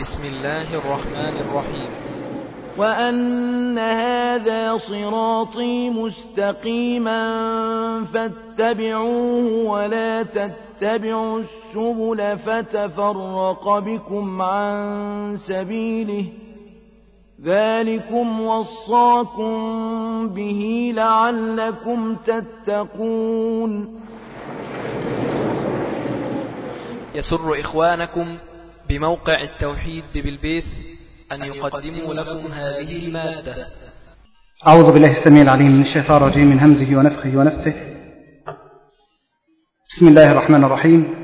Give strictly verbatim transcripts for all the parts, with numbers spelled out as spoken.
بسم الله الرحمن الرحيم. وأن هذا صراطي مستقيما فاتبعوه ولا تتبعوا السبل فتفرق بكم عن سبيله ذلكم وصاكم به لعلكم تتقون. يسر إخوانكم بموقع التوحيد ببلبيس أن يقدموا لكم هذه المادة. أعوذ بالله السميع العليم من الشيطان الرجيم من همزه ونفخه ونفثه. بسم الله الرحمن الرحيم.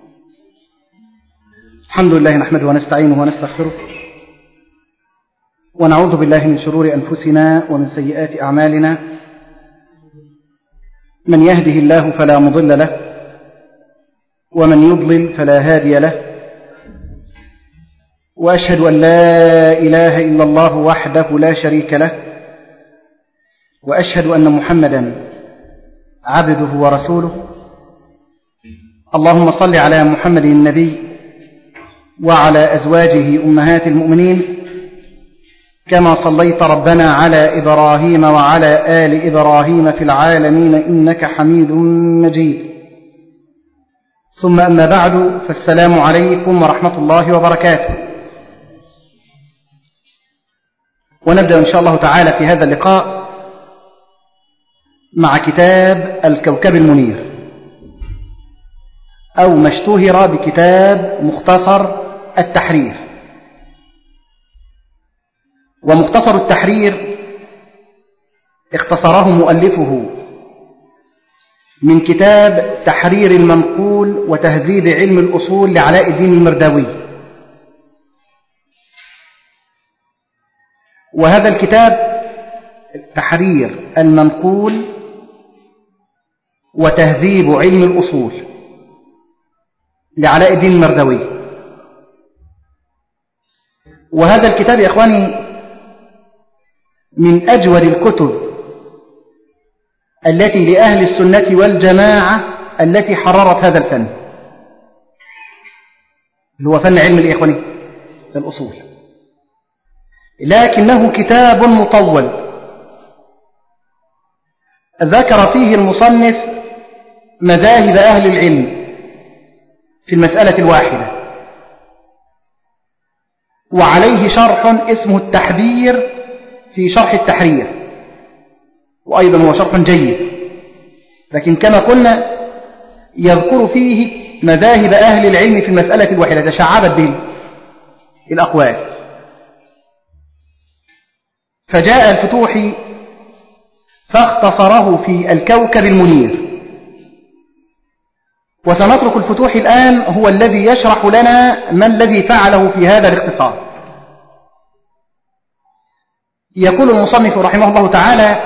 الحمد لله نحمده ونستعينه ونستغفره ونعوذ بالله من شرور أنفسنا ومن سيئات أعمالنا. من يهده الله فلا مضل له ومن يضلل فلا هادي له، وأشهد أن لا إله إلا الله وحده لا شريك له، وأشهد أن محمدا عبده ورسوله. اللهم صل على محمد النبي وعلى أزواجه أمهات المؤمنين كما صليت ربنا على إبراهيم وعلى آل إبراهيم في العالمين إنك حميد مجيد. ثم أما بعد، فالسلام عليكم ورحمة الله وبركاته. ونبدأ إن شاء الله تعالى في هذا اللقاء مع كتاب الكوكب المنير، أو ما اشتهر بكتاب مختصر التحرير. ومختصر التحرير اختصره مؤلفه من كتاب تحرير المنقول وتهذيب علم الأصول لعلاء الدين المرداوي. وهذا الكتاب تحرير المنقول وتهذيب علم الأصول لعلاء الدين المرداوي. وهذا الكتاب يا إخواني من أجود الكتب التي لأهل السنة والجماعة التي حررت هذا الفن، اللي هو فن علم الإخواني الأصول. لكنه كتاب مطول ذكر فيه المصنف مذاهب أهل العلم في المسألة الواحدة، وعليه شرح اسمه التحبير في شرح التحرير، وأيضا هو شرح جيد، لكن كما قلنا يذكر فيه مذاهب أهل العلم في المسألة الواحدة تشعبت به الأقوال. فجاء الفتوحي فاختصره في الكوكب المنير. وسنترك الفتوحي الآن هو الذي يشرح لنا ما الذي فعله في هذا الاختصار. يقول المصنف رحمه الله تعالى: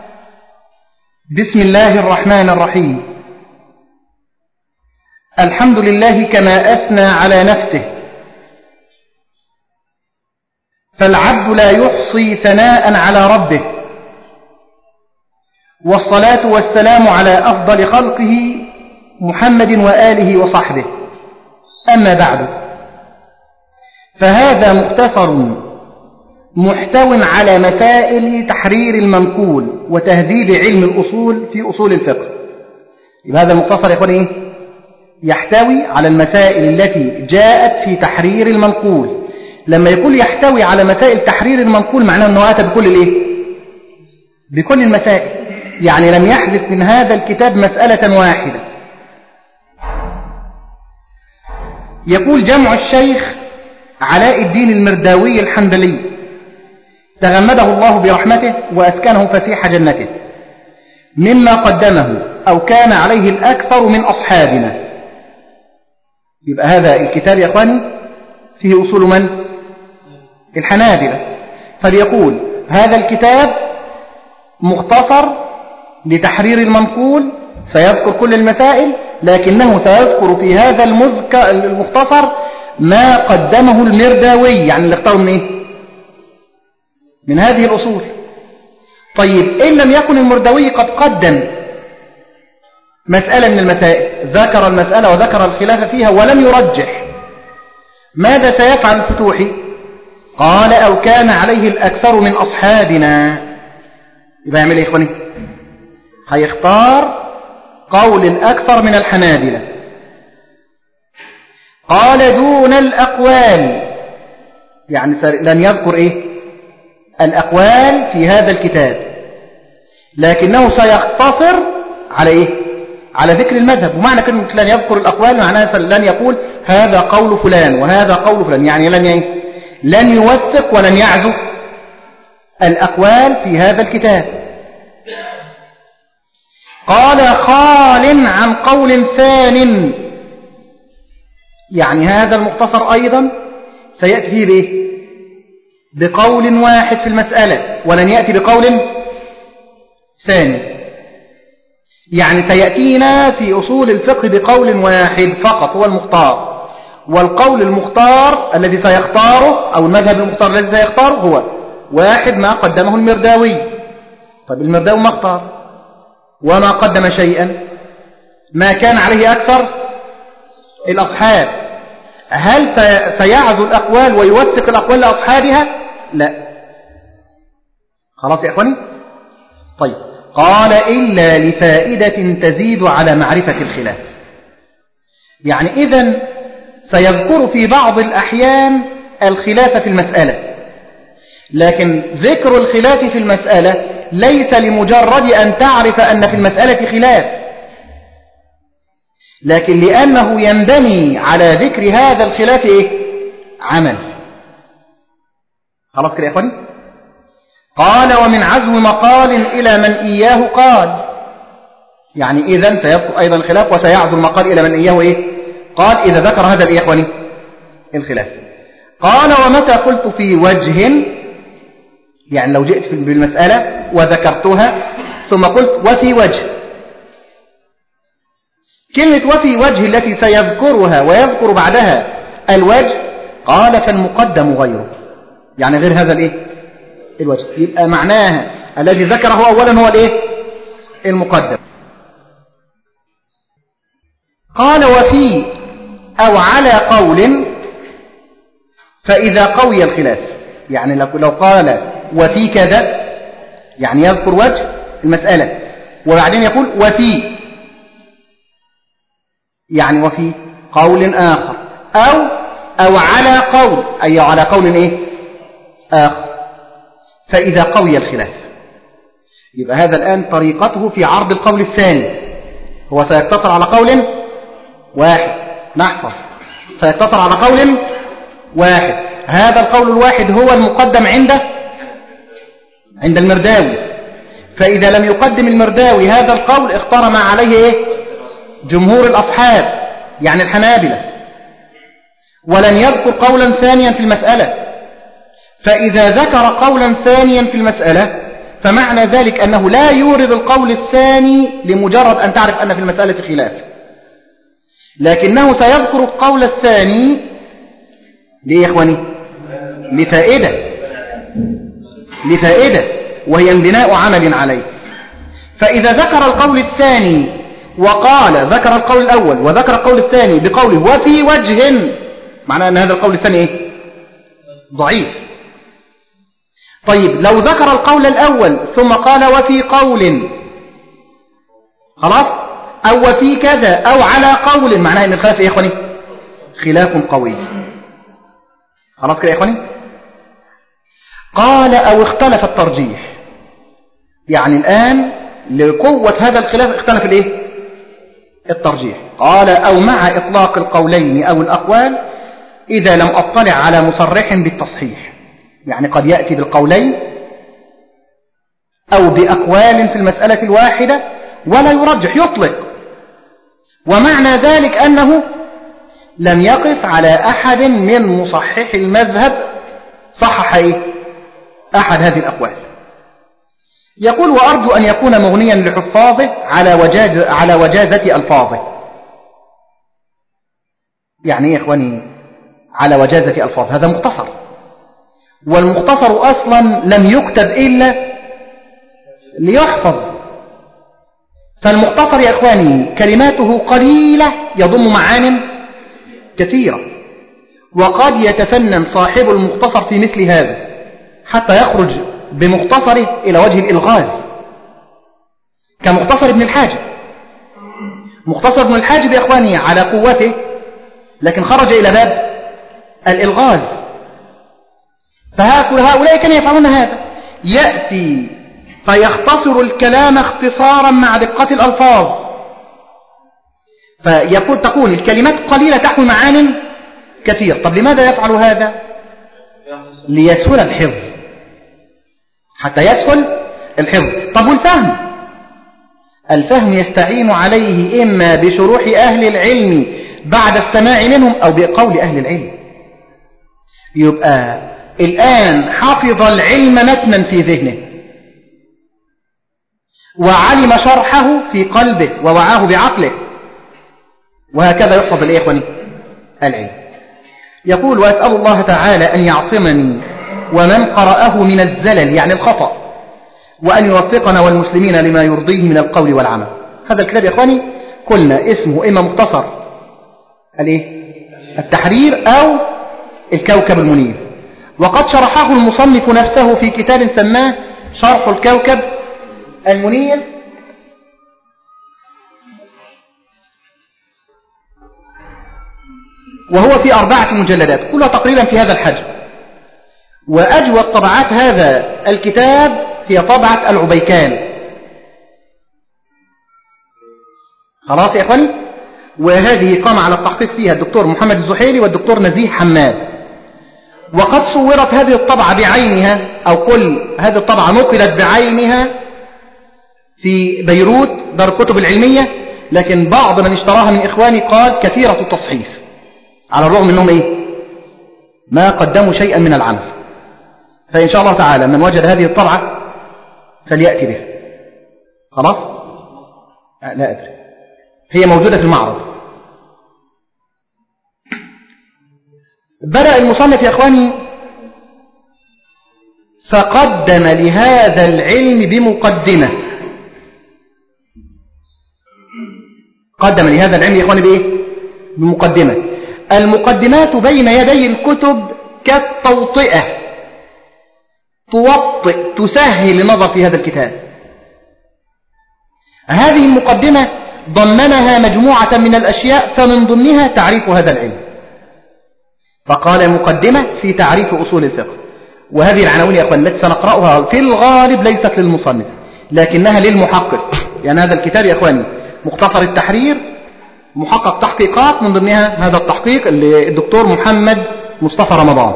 بسم الله الرحمن الرحيم. الحمد لله كما أثنى على نفسه، فالعبد لا يحصي ثناء على ربه، والصلاة والسلام على أفضل خلقه محمد وآله وصحبه. أما بعد، فهذا مختصر محتو على مسائل تحرير المنقول وتهذيب علم الأصول في أصول الفقه. يبقى هذا المختصر يقول إيه؟ يحتوي على المسائل التي جاءت في تحرير المنقول. لما يقول يحتوي على مسائل تحرير المنقول معناه أنه أتى بكل الإيه؟ بكل المسائل، يعني لم يحذف من هذا الكتاب مسألة واحدة. يقول جمع الشيخ علاء الدين المرداوي الحنبلي تغمده الله برحمته وأسكنه فسيح جنته، مما قدمه أو كان عليه الأكثر من أصحابنا. يبقى هذا الكتاب يا أخواني فيه أصول من؟ الحنابلة. فليقول هذا الكتاب مختصر لتحرير المنقول، سيذكر كل المسائل، لكنه سيذكر في هذا المختصر ما قدمه المرداوي، يعني اللي اختاره من إيه؟ من هذه الأصول. طيب إن لم يكن المرداوي قد قدم مسألة من المسائل، ذكر المسألة وذكر الخلاف فيها ولم يرجح، ماذا سيفعل الفتوحي؟ قال أو كان عليه الأكثر من أصحابنا. يبقى يعمل إيه يا إخواني؟ هيختار قول الأكثر من الحنابلة. قال دون الأقوال، يعني لن يذكر إيه الأقوال في هذا الكتاب، لكنه سيقتصر على إيه؟ على ذكر المذهب. ومعنى كلمة لن يذكر الأقوال معناها لن يقول هذا قول فلان وهذا قول فلان، يعني لن إيه؟ لن يوثق ولن يعزو الأقوال في هذا الكتاب. قال خال عن قول ثان، يعني هذا المختصر أيضا سيأتي فيه بإيه؟ بقول واحد في المسألة، ولن يأتي بقول ثاني. يعني سيأتينا في أصول الفقه بقول واحد فقط هو المختار، والقول المختار الذي سيختاره أو المذهب المختار الذي سيختاره هو واحد ما قدمه المرداوي. طيب المرداوي ما اختار وما قدم شيئا، ما كان عليه أكثر الأصحاب. هل سيعزو الأقوال ويوثق الأقوال لأصحابها؟ لا. خلاص يا إخواني؟ طيب قال إلا لفائدة تزيد على معرفة الخلاف. يعني إذن سيذكر في بعض الأحيان الخلاف في المسألة، لكن ذكر الخلاف في المسألة ليس لمجرد أن تعرف أن في المسألة خلاف، لكن لأنه ينبني على ذكر هذا الخلاف إيه؟ عمل. خلاص كده يا أخواني؟ قال ومن عزو مقال إلى من إياه قال، يعني إذن سيذكر أيضا الخلاف وسيعزو المقال إلى من إياه إيه؟ قال إذا ذكر هذا الإيه يا أخواني؟ الخلاف. قال ومتى قلت في وجه، يعني لو جئت بالمسألة وذكرتها ثم قلت وفي وجه، كلمة وفي وجه التي سيذكرها ويذكر بعدها الوجه، قال فالمقدم غيره، يعني غير هذا الايه الوجه. يبقى معناها الذي ذكره أولا هو الايه المقدم. قال وفي أو على قول فإذا قوي الخلاف، يعني لو قال وفي كذا يعني يذكر وجه المسألة وبعدين يقول وفي، يعني وفي قول آخر، أو أو على قول، أي على قول إيه آخر، فإذا قوي الخلاف. يبقى هذا الآن طريقته في عرض القول الثاني، هو سيقتصر على قول واحد، نحفظ سيقتصر على قول واحد. هذا القول الواحد هو المقدم عنده عند المرداوي، فإذا لم يقدم المرداوي هذا القول اختار ما عليه إيه؟ جمهور الأصحاب يعني الحنابلة، ولن يذكر قولا ثانيا في المسألة. فإذا ذكر قولا ثانيا في المسألة فمعنى ذلك أنه لا يورد القول الثاني لمجرد أن تعرف أن في المسألة خلاف، لكنه سيذكر القول الثاني ليه يا إخواني؟ لفائدة لفائدة وهي انبناء عمل عليه. فإذا ذكر القول الثاني وقال ذكر القول الأول وذكر القول الثاني بقوله وفي وجه، معناه أن هذا القول الثاني إيه؟ ضعيف. طيب لو ذكر القول الأول ثم قال وفي قول، خلاص، أو وفي كذا أو على قول، معناه أن الخلاف إيه يا إخواني؟ خلاف قوي. خلاص كده يا إخواني؟ قال أو اختلف الترجيح، يعني الآن لقوة هذا الخلاف اختلف الإيه؟ الترجيح. قال أو مع إطلاق القولين أو الأقوال إذا لم أطلع على مصرح بالتصحيح، يعني قد يأتي بالقولين أو بأقوال في المسألة الواحدة ولا يرجح، يطلق، ومعنى ذلك أنه لم يقف على أحد من مصحح المذهب صحح إيه؟ أحد هذه الأقوال. يقول وأرجو أن يكون مغنيا لحفاظه على وجاز على وجازة ألفاظه. يعني إيه يا إخواني على وجازة ألفاظه؟ هذا مختصر، والمختصر أصلا لم يكتب إلا ليحفظ. فالمختصر يا إخواني كلماته قليلة يضم معان كثيرة، وقد يتفنن صاحب المختصر في مثل هذا حتى يخرج بمختصره إلى وجه الإلغاز، كمختصر ابن الحاجب. مختصر ابن الحاجب يا إخواني على قوته، لكن خرج إلى باب الإلغاز. فهؤلاء كانوا يفعلون هذا، يأتي فيختصر الكلام اختصارا مع دقة الألفاظ، فيقول تكون الكلمات قليلة تحوي معان كثير. طب لماذا يفعل هذا؟ ليسهل الحفظ، حتى يسهل الحفظ. طب والفهم؟ الفهم يستعين عليه إما بشروح أهل العلم بعد السماع منهم أو بقول أهل العلم. يبقى الآن حفظ العلم متنا في ذهنه، وعلم شرحه في قلبه، ووعاه بعقله، وهكذا يحفظ الإخوة العلم. يقول: وأسأل الله تعالى أن يعصمني ومن قرأه من الزلل يعني الخطأ، وأن يوفقنا والمسلمين لما يرضيه من القول والعمل. هذا الكتاب يا إخواني قلنا اسمه إما مختصر التحرير أو الكوكب المنير، وقد شرحه المصنف نفسه في كتاب سماه شرح الكوكب المنير، وهو في أربعة مجلدات كلها تقريبا في هذا الحجم. وأجود طبعات هذا الكتاب هي طبعة العبيكان. خلاص يا إخواني؟ وهذه قام على التحقيق فيها الدكتور محمد الزحيلي والدكتور نزيه حماد. وقد صورت هذه الطبعة بعينها، أو كل هذه الطبعة نقلت بعينها في بيروت دار الكتب العلمية، لكن بعض من اشتراها من إخواني قال كثيرة التصحيف، على الرغم منهم إيه؟ ما قدموا شيئا من العمل. فإن شاء الله تعالى من وجد هذه الطبعة فليأتي بها. خلاص؟ لا أدري، هي موجودة في المعرض. بدأ المصنف يا أخواني فقدم لهذا العلم بمقدمة. قدم لهذا العلم يا أخواني بإيه؟ بمقدمة. المقدمات بين يدي الكتب كالتوطئة، توطئ، تسهل النظر في هذا الكتاب. هذه المقدمة ضمنها مجموعة من الأشياء، فمن ضمنها تعريف هذا العلم. فقال مقدمة في تعريف أصول الفقه. وهذه العناوين يا أخوان التي سنقرأها في الغالب ليست للمصنف لكنها للمحقق، يعني هذا الكتاب يا أخواني مختصر التحرير محقق تحقيقات، من ضمنها هذا التحقيق للدكتور محمد مصطفى رمضان.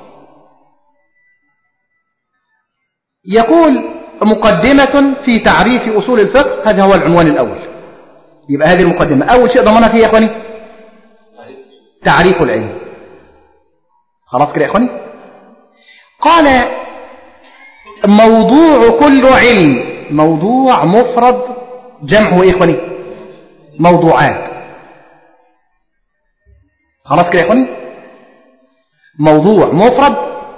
يقول مقدمة في تعريف أصول الفقه، هذا هو العنوان الأول. يبقى هذه المقدمة أول شيء ضمنها فيه يا أخواني تعريف العلم. خلاص كده يا أخواني؟ قال موضوع كل علم، موضوع مفرد جمعه يا إخواني موضوعات. خلاص كده يا إخواني؟ موضوع مفرد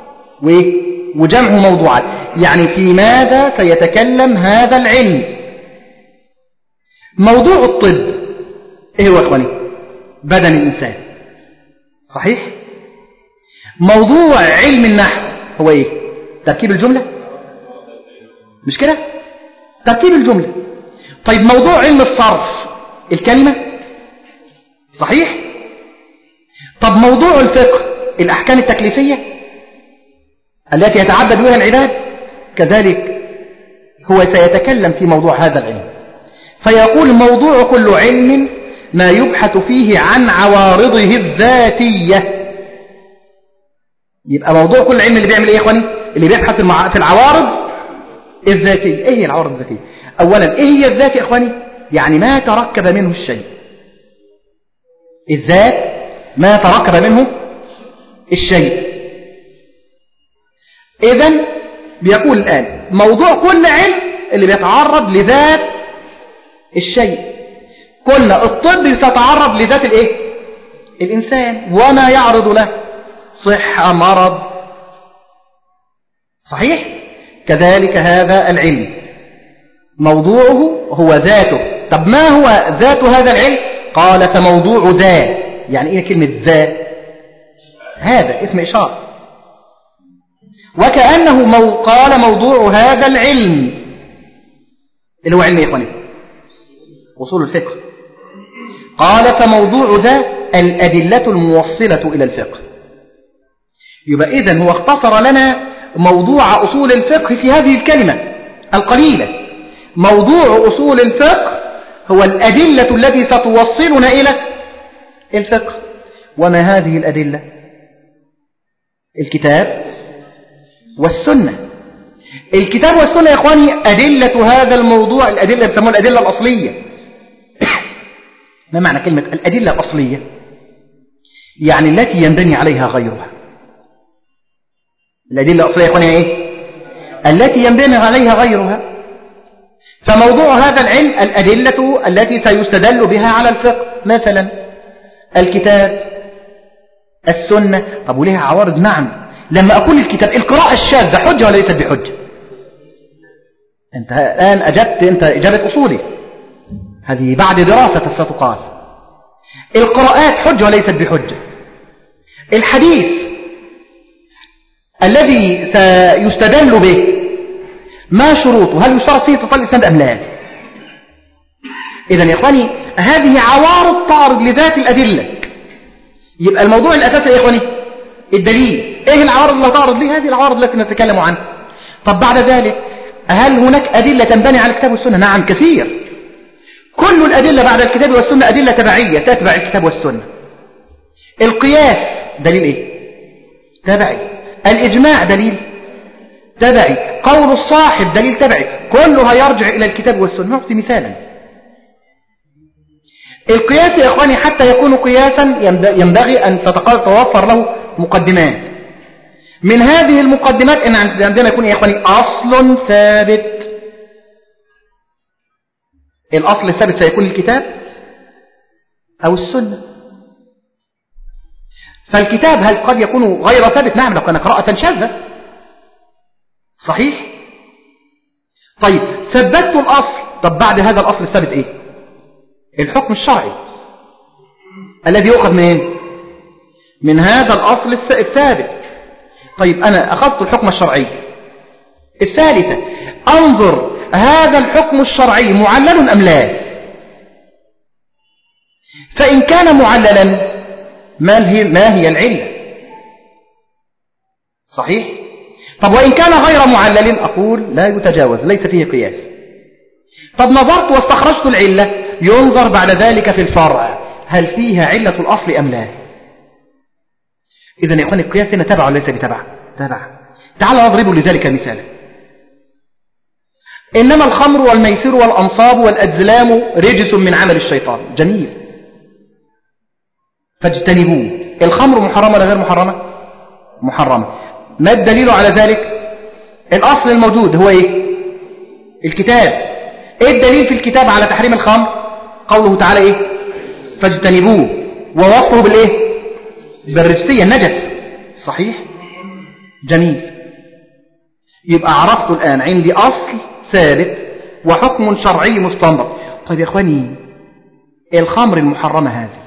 وجمعه موضوعات، يعني في ماذا سيتكلم هذا العلم. موضوع الطب ايه هو يا إخواني؟ بدن الإنسان، صحيح؟ موضوع علم النحو هو ايه؟ تركيب الجملة، مش كده؟ تركيب الجملة. طيب موضوع علم الصرف الكلمة، صحيح؟ طب موضوع الفقه الأحكام التكليفية التي يتعبد بها العباد، كذلك هو سيتكلم في موضوع هذا العلم. فيقول موضوع كل علم ما يبحث فيه عن عوارضه الذاتية. يبقى موضوع كل علم اللي بيعمل ايه يا اخواني؟ اللي بيبحث في العوارض الذاتية. ايه هي العوارض الذاتية؟ اولا ايه هي الذات يا اخواني؟ يعني ما تركب منه الشيء. الذات ما تركب منه الشيء. اذن بيقول الآن موضوع كل علم اللي بيتعرض لذات الشيء. قلنا الطب سيتعرض لذات الايه؟ الإنسان وما يعرض له، صحة، مرض، صحيح؟ كذلك هذا العلم موضوعه هو ذاته. طب ما هو ذات هذا العلم؟ قال فموضوع ذات. يعني ايه كلمة ذات؟ هذا اسم إشارة. وكأنه مو قال موضوع هذا العلم اللي هو علم يا إخواني أصول الفقه، قال فموضوع ذا الأدلة الموصلة إلى الفقه. يبقى إذن هو اختصر لنا موضوع أصول الفقه في هذه الكلمة القليلة. موضوع أصول الفقه هو الأدلة التي ستوصلنا إلى الفقه. وما هذه الأدلة؟ الكتاب والسنة. الكتاب والسنة يا إخواني أدلة هذا الموضوع، الأدلة يسموها الأدلة الأصلية. ما معنى كلمة الأدلة الأصلية؟ يعني التي ينبني عليها غيرها. الأدلة الأصلية يا إخواني إيه؟ التي ينبني عليها غيرها. فموضوع هذا العلم الأدلة التي سيستدل بها على الفقه، مثلا الكتاب السنة. طب وليها عوارض؟ نعم. لما أقول الكتاب، القراءة الشاذة حجة ولا ليست بحجة؟ أنت الآن أجبت أنت إجابة أصولي، هذه بعد دراسة ستقاس. القراءات حجة وليست بحجة؟ الحديث الذي سيستدل به ما شروطه؟ هل يشترط فيه اتصال الإسناد أم لا؟ إذن يا إخواني هذه عوارض تعرض لذات الأدلة. يبقى الموضوع الأساسي يا إخواني الدليل. إيه العوارض اللي تعرض لي؟ هذه العوارض التي نتكلم عنها. طب بعد ذلك هل هناك أدلة تنبني على الكتاب والسنة؟ نعم كثير. كل الأدلة بعد الكتاب والسنة أدلة تبعية تتبع الكتاب والسنة. القياس دليل إيه؟ تبعي. الإجماع دليل تبعي. قول الصاحب دليل تبعي. كلها يرجع إلى الكتاب والسنة. نعطي مثالا. القياس يا إخواني حتى يكون قياسا ينبغي أن تتوفر له مقدمات. من هذه المقدمات إن عندنا يكون يا إخواني أصل ثابت. الأصل الثابت سيكون الكتاب أو السنة. فالكتاب هل قد يكون غير ثابت؟ نعم لو كان قراءة شاذة. صحيح؟ طيب ثبتت الأصل. طب بعد هذا الأصل الثابت إيه؟ الحكم الشرعي الذي يؤخذ منين؟ من هذا الأصل الثابت. طيب أنا أخذت الحكم الشرعي. الثالثة أنظر هذا الحكم الشرعي معلل أم لا؟ فإن كان معللا ما هي, ما هي العلة؟ صحيح؟ طب وإن كان غير معلل أقول لا يتجاوز ليس فيه قياس. طب نظرت واستخرجت العلة، ينظر بعد ذلك في الفرع هل فيها علة الأصل أم لا. إذن يا إخواني القياس هنا تبع وليس بتبع؟ تبع. تعال نضرب لذلك مثالا. إنما الخمر والميسر والأنصاب والأزلام رجس من عمل الشيطان. جميل، فاجتنبوه. الخمر محرمة ولا غير محرمة؟ محرمة. ما الدليل على ذلك؟ الأصل الموجود هو إيه؟ الكتاب. إيه الدليل في الكتاب على تحريم الخمر؟ قوله تعالى إيه؟ فاجتنبوه، ووصفه بالإيه؟ بالرجسية النجس. صحيح؟ جميل. يبقى عرفت الآن عندي أصل ثابت وحكم شرعي مستنبط. طيب يا إخواني الخمر المحرمة هذه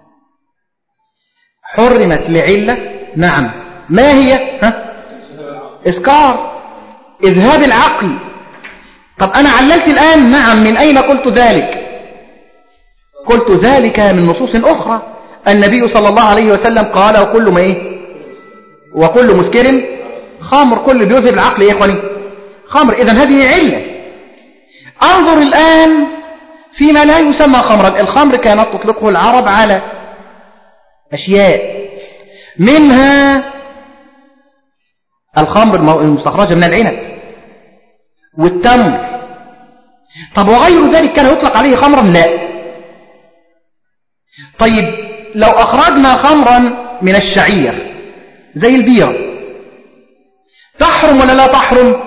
حرمت لعلة؟ نعم. ما هي؟ ها؟ إسكار، إذهاب العقل. طب أنا عللت الآن. نعم. من أين قلت ذلك؟ قلت ذلك من نصوص أخرى. النبي صلى الله عليه وسلم قال وكل ما إيه؟ وكل مسكر خمر. كل بيذهب العقل يا إخواني خمر. إذن هذه علة. أنظر الآن فيما لا يسمى خمرا. الخمر كانت تطلقه العرب على أشياء، منها الخمر المستخرجة من العنب والتمر. طب وغير ذلك كان يطلق عليه خمرا؟ لا. طيب لو أخرجنا خمرا من الشعير زي البيرة تحرم ولا لا تحرم؟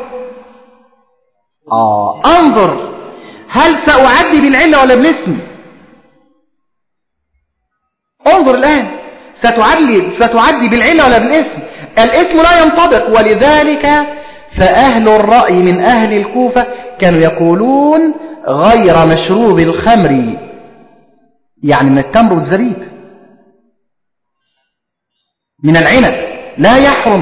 آه أنظر هل سأعدي بالعلة ولا بالاسم؟ انظر الآن ستعدي, ستعدي بالعلة ولا بالاسم؟ الاسم لا ينطبق. ولذلك فأهل الرأي من أهل الكوفة كانوا يقولون غير مشروب الخمر، يعني من التمر والزبيب. من العنب لا يحرم.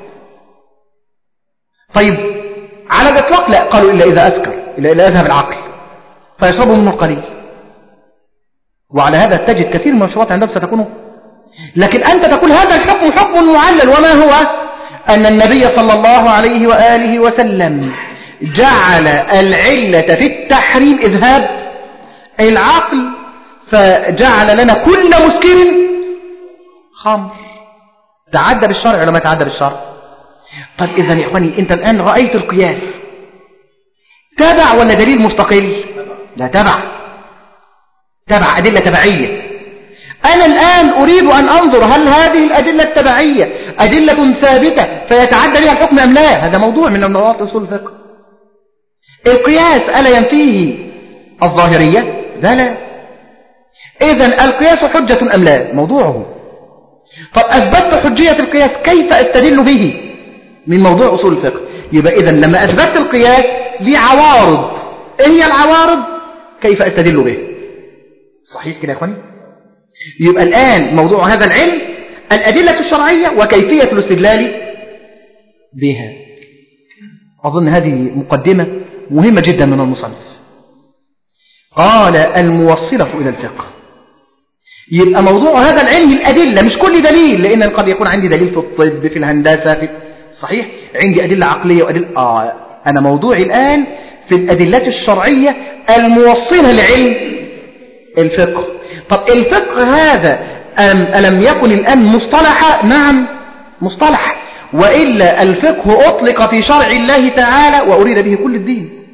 طيب على الإطلاق لا، قالوا إلا إذا أسكر، إلا إذا أذهب العقل فيشربوا منه القليل، وعلى هذا تجد كثير من المشروبات عندهم ستكون. لكن أنت تقول هذا الحكم حكم معلل، وما هو؟ أن النبي صلى الله عليه وآله وسلم جعل العلة في التحريم إذهاب العقل، فجعل لنا كل مسكر خمر. تعدى بالشرع ولا ما تعدى بالشرع؟ طب إذن يا إخواني أنت الآن رأيت القياس تبع ولا دليل مستقل؟ لا، تبع، تبع أدلة تبعية. أنا الآن أريد أن أنظر هل هذه الأدلة التبعية أدلة ثابتة فيتعدى بها الحكم أم لا. هذا موضوع من موضوعات أصول الفقه. القياس ألا ينفيه الظاهرية؟ لا لا. إذن القياس حجة أم لا؟ موضوعه. طب أثبتت حجية القياس كيف أستدل به؟ من موضوع أصول الفقه. يبقى إذن لما أثبتت القياس لي عوارض، إيه هي العوارض؟ كيف أستدل به؟ صحيح كده يا أخواني؟ يبقى الآن موضوع هذا العلم الأدلة الشرعية وكيفية الاستدلال بها. أظن هذه مقدمة مهمة جدا من المصنف. قال الموصلة إلى الفقه. يبقى موضوع هذا العلم الأدلة، مش كل دليل، لأن قد يكون عندي دليل في الطب، في الهندسة، في صحيح عندي أدلة عقلية وأدلة آه أنا موضوعي الآن في الأدلة الشرعية الموصلة لعلم الفقه. طب الفقه هذا ألم يكن الآن مصطلحا؟ نعم مصطلح، وإلا الفقه أطلق في شرع الله تعالى وأريد به كل الدين.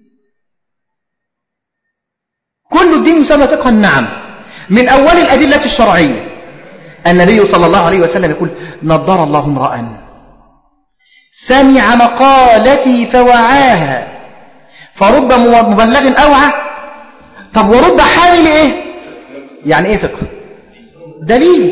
كل الدين يسمى فقها. نعم، من أول الأدلة الشرعية النبي صلى الله عليه وسلم يقول نضر الله امرأ سمع مقالتي فوعاها فرب مبلغ أوعى. طب ورب حامل إيه؟ يعني إيه فقه؟ دليل،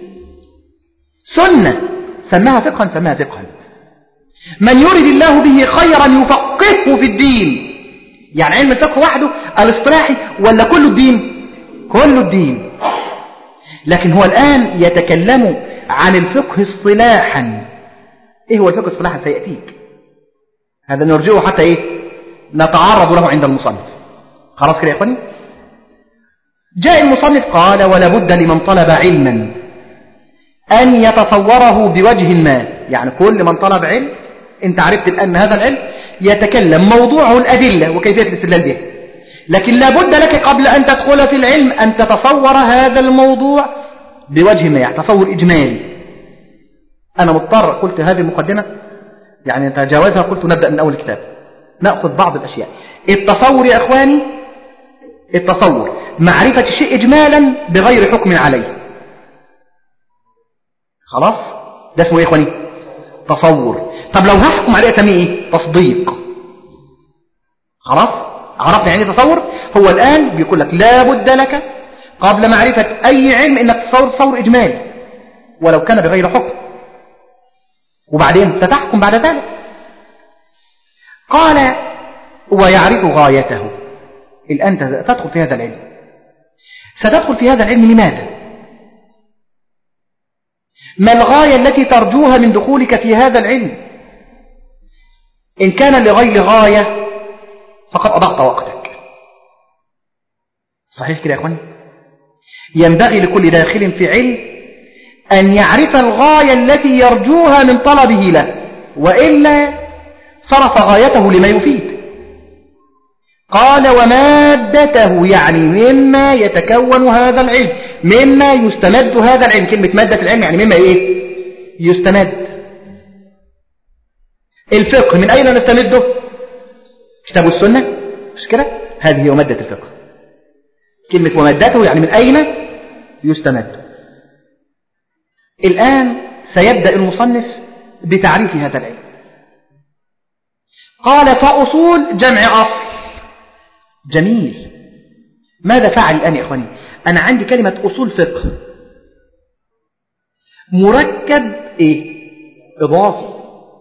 سنة، سماها فقها سماها فقها. من يريد الله به خيرا يفقهه في الدين. يعني علم الفقه وحده الاصطلاحي ولا كل الدين؟ كل الدين. لكن هو الآن يتكلم عن الفقه اصطلاحا. ايه هو الفقه اصطلاحا؟ سيأتيك هذا، نرجعه حتى ايه نتعرض له عند المصنف. خلاص كده يا اخواني. جاء المصنف قال ولا بد لمن طلب علما أن يتصوره بوجه ما. يعني كل من طلب علم انت عرفت الآن هذا العلم يتكلم موضوعه الأدلة وكيفية الاستدلال به، لكن لا بد لك قبل أن تدخل في العلم أن تتصور هذا الموضوع بوجه ما، يعني تصور إجمالي. أنا مضطر قلت هذه المقدمة يعني نتجاوزها، قلت نبدأ من أول الكتاب نأخذ بعض الأشياء. التصور يا أخواني، التصور معرفة الشيء إجمالا بغير حكم عليه. خلاص ده اسمه إيه يا أخواني؟ تصور. طب لو هحكم عليه أسميه إيه؟ تصديق. خلاص عرفنا يعني تصور. هو الآن بيقول لك لا بد لك قبل معرفة أي علم إنك تصور تصور إجمالي ولو كان بغير حكم، وبعدين ستحكم بعد ذلك. قال ويعرف غايته. الآن تدخل في هذا العلم، ستدخل في هذا العلم لماذا؟ ما الغاية التي ترجوها من دخولك في هذا العلم؟ إن كان لغير غاية فقد أضعت وقتك. صحيح كده يا أخواني؟ ينبغي لكل داخل في علم أن يعرف الغاية التي يرجوها من طلبه له، وإلا صرف غايته لما يفيد. قال ومادته، يعني مما يتكون هذا العلم، مما يستمد هذا العلم. كلمة مادة العلم يعني مما إيه؟ يستمد. الفقه من أين نستمده؟ كتاب السنة، مش كده؟ هذه هي مادة الفقه. كلمة ومادته يعني من أين يستمد. الآن سيبدأ المصنف بتعريف هذا العلم. قال فأصول جمع أصل. جميل. ماذا فعل الآن يا أخواني؟ أنا عندي كلمة أصول فقه مركب إيه؟ إضافي.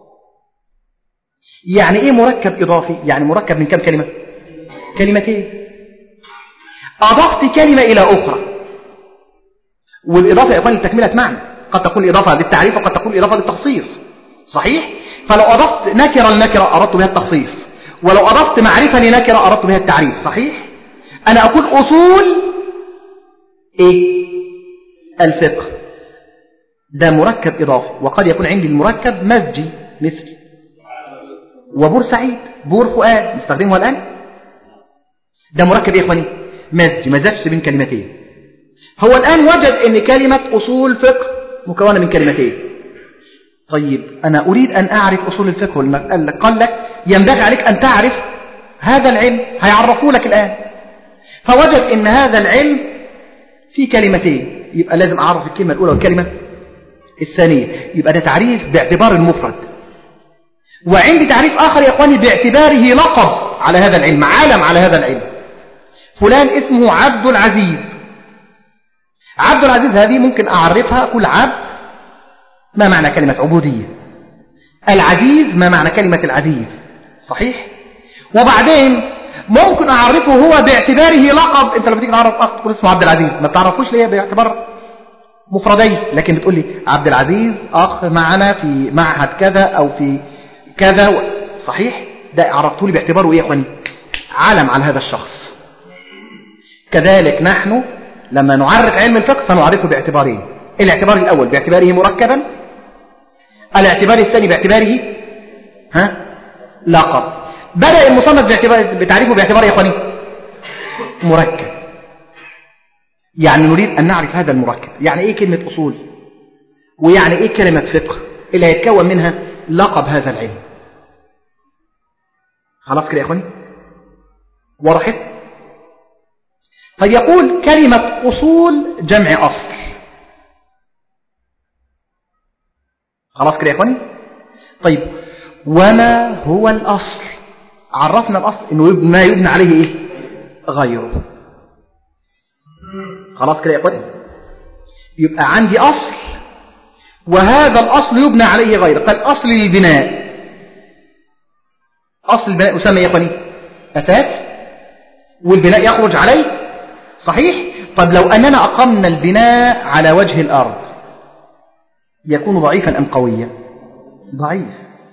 يعني إيه مركب إضافي؟ يعني مركب من كم كلمة؟ كلمتين. أضفت كلمة إلى أخرى، والإضافة يا أخواني تكملة معنى. قد تكون إضافة للتعريف وقد تكون إضافة للتخصيص، صحيح؟ فلو أضفت نكرة لنكرة أردت بها التخصيص، ولو أضفت معرفة لنكرة أردت بها التعريف، صحيح؟ أنا أقول أصول إيه؟ الفقه، ده مركب إضافي، وقد يكون عندي المركب مزجي مثل وبورسعيد، بور فؤاد نستخدمه الآن، ده مركب إيه يا إخواني؟ مزجي، مزجش بين كلمتين. هو الآن وجد أن كلمة أصول فقه مكونة من كلمتين. طيب أنا أريد أن أعرف أصول الفقه، قال لك ينبغي عليك أن تعرف هذا العلم، هيعرفوا لك الآن. فوجد أن هذا العلم في كلمتين، يبقى لازم أعرف الكلمة الأولى والكلمة الثانية، يبقى ده تعريف باعتبار المفرد. وعندي تعريف آخر يا أخواني باعتباره لقب على هذا العلم، علم على هذا العلم. فلان اسمه عبد العزيز. عبد العزيز هذه ممكن أعرفها، أقول عبد ما معنى كلمة عبودية، العزيز ما معنى كلمة العزيز، صحيح؟ وبعدين ممكن أعرفه هو باعتباره لقب. أنت لما تيجي تعرف أخ تقول اسمه عبد العزيز، ما بتعرفوش ليه باعتبار مفردين، لكن بتقول لي عبد العزيز أخ معنا في معهد كذا أو في كذا، صحيح؟ ده عرفته لي باعتباره إيه يا أخواني؟ علم على هذا الشخص. كذلك نحن لما نعرف علم الفقه سنعرفه باعتبارين، الاعتبار الأول باعتباره مركبا، الاعتبار الثاني باعتباره ها لقب. بدأ المصنف بتعريفه باعتباره يا اخواني مركب، يعني نريد أن نعرف هذا المركب، يعني ايه كلمة أصول ويعني ايه كلمة فقه اللي هيتكون منها لقب هذا العلم. خلاص كده يا اخواني وضحت؟ فيقول كلمة أصول جمع أصل. خلاص كده يا اخواني؟ طيب وما هو الأصل؟ عرفنا الأصل إنه ما يبنى عليه إيه؟ غيره. خلاص كده يا اخواني؟ يبقى عندي أصل وهذا الأصل يبنى عليه غيره. قال أصل للبناء، أصل البناء يسمى يا اخواني أساس، والبناء يخرج عليه، صحيح؟ طب لو أننا أقمنا البناء على وجه الأرض يكون ضعيفا أم قويا؟ ضعيف.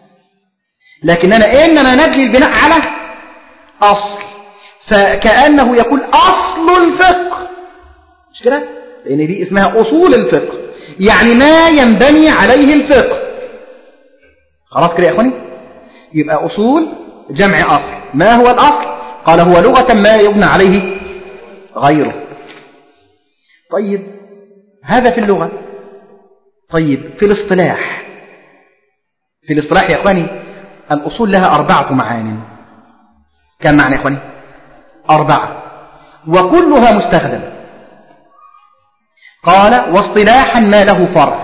لكننا إنما نبني البناء على أصل، فكأنه يقول أصل الفقه، مش كده؟ لأن دي اسمها أصول الفقه، يعني ما ينبني عليه الفقه. خلاص كده يا أخواني؟ يبقى أصول جمع أصل. ما هو الأصل؟ قال هو لغة ما يبنى عليه غيره. طيب هذا في اللغة. طيب في الاصطلاح، في الاصطلاح يا أخواني الأصول لها أربعة معان. كم معنى يا أخواني؟ أربعة، وكلها مستخدمة. قال واصطلاحا ما له فرع.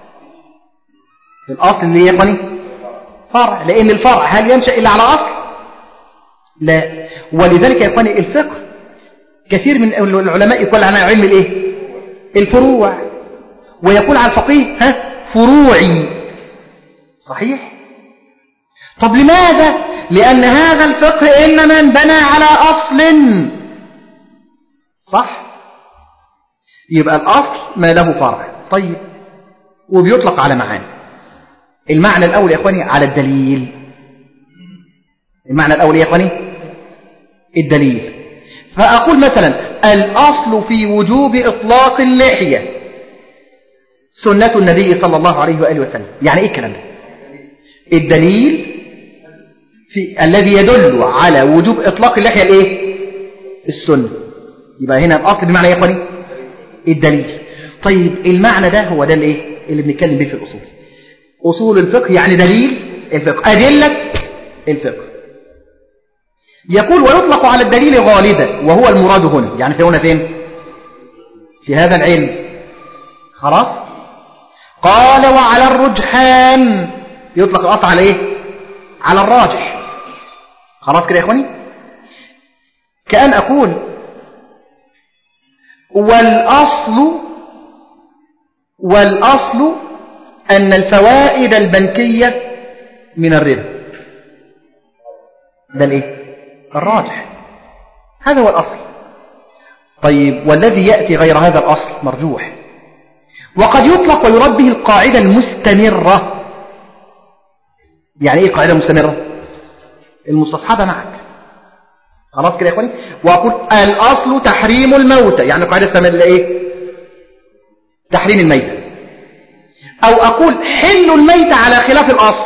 الأصل اللي يا أخواني فرع، لأن الفرع هل ينشأ إلا على أصل؟ لا. ولذلك يا أخواني الفقه كثير من العلماء يقول عنها علم الإيه؟ الفروع، ويقول على الفقيه ها فروعي، صحيح؟ طب لماذا؟ لأن هذا الفقه إنما انبنى على أصل، صح؟ يبقى الأصل ما له فرع. طيب وبيطلق على معاني. المعنى الأول يا إخواني على الدليل. المعنى الأول يا إخواني الدليل. فأقول مثلا الأصل في وجوب إطلاق اللحية سنة النبي صلى الله عليه وآله وسلم. يعني إيه الكلام ده؟ الدليل في الذي يدل على وجوب إطلاق اللحية الإيه؟ السنة. يبقى هنا الأصل بمعنى يا إخواني الدليل. طيب المعنى ده هو ده الإيه اللي بنتكلم به في الأصول. أصول الفقه يعني دليل الفقه، أدلة الفقه. يقول ويطلق على الدليل غالبا، وهو المراد هنا. يعني في هنا فين؟ في هذا العلم. خلاص؟ قال وعلى الرجحان، يطلق الأصل على إيه؟ على الراجح. خلاص كده يا إخواني؟ كأن أقول والأصل والأصل أن الفوائد البنكية من الربا. ده الإيه؟ الراجح. هذا هو الأصل. طيب والذي يأتي غير هذا الأصل مرجوح. وقد يطلق ويراد به القاعدة المستمرة. يعني ايه قاعدة مستمرة؟ المستصحبة معك. خلاص كده يا اخواني. واقول الاصل تحريم الموتى، يعني قاعدة استمر ايه؟ تحريم الميتة. او اقول حل الميتة على خلاف الاصل،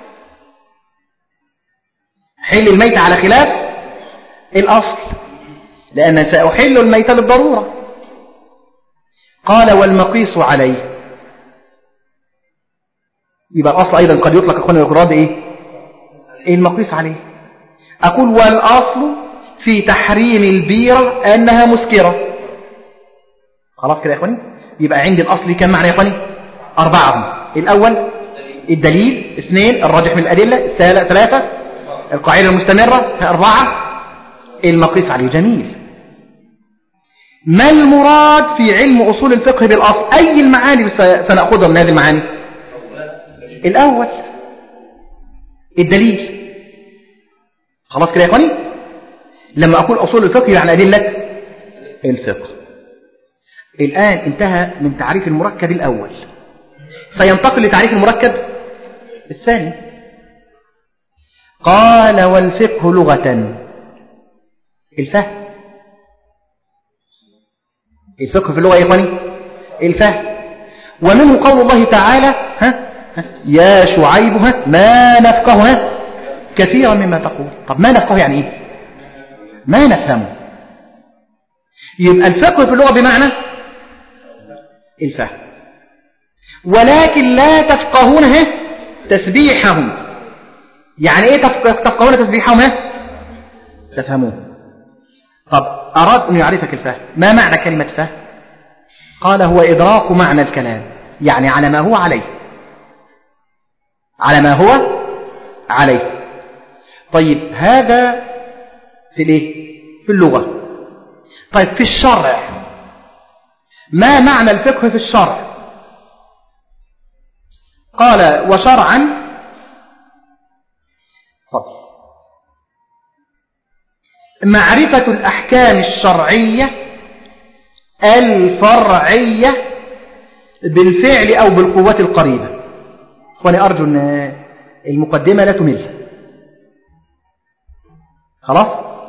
حل الميتة على خلاف الاصل، لان ساحل الميتة للضرورة. قال والمقيس عليه، يبقى الاصل ايضا قد يطلق اخواني ويراد ايه؟ المقيس عليه. اقول والاصل في تحريم البيرة انها مسكرة. خلاص كده يا اخواني. يبقى عندي الاصل كم معنى يا اخواني؟ اربعة. الاول الدليل، اثنين الراجح من الادلة، ثلاثة القاعدة المستمرة، اربعة المقيس عليه. جميل. ما المراد في علم اصول الفقه بالاصل؟ اي المعاني سنأخذها من هذه المعاني؟ الاول الدليل. خلاص كده يا اخواني. لما اقول اصول الفقه يعني ادله الفقه. الان انتهى من تعريف المركب الاول، سينتقل لتعريف المركب الثاني. قال والفقه لغة الفهم. الفقه في اللغة يا اخواني الفهم. ومنه قول الله تعالى ها ها يا شعيب ها ما نفقه ها كثيرا مما تقول. طب ما نفقه يعني ايه؟ ما نفهمه. يبقى الفقه في اللغة بمعنى الفهم. ولكن لا تفقهون ها تسبيحهم. يعني ايه تفقهون تسبيحهم؟ ها تفهمون. طب اراد ان يعرفك الفهم، ما معنى كلمة فهم؟ قال هو ادراك معنى الكلام، يعني على ما هو عليه، على ما هو عليه. طيب هذا في الايه؟ في اللغة. طيب في الشرع ما معنى الفقه في الشرع؟ قال وشرعا طب معرفة الأحكام الشرعية الفرعية بالفعل أو بالقوة القريبة. وأنا أرجو أن المقدمة لا تمل. خلاص.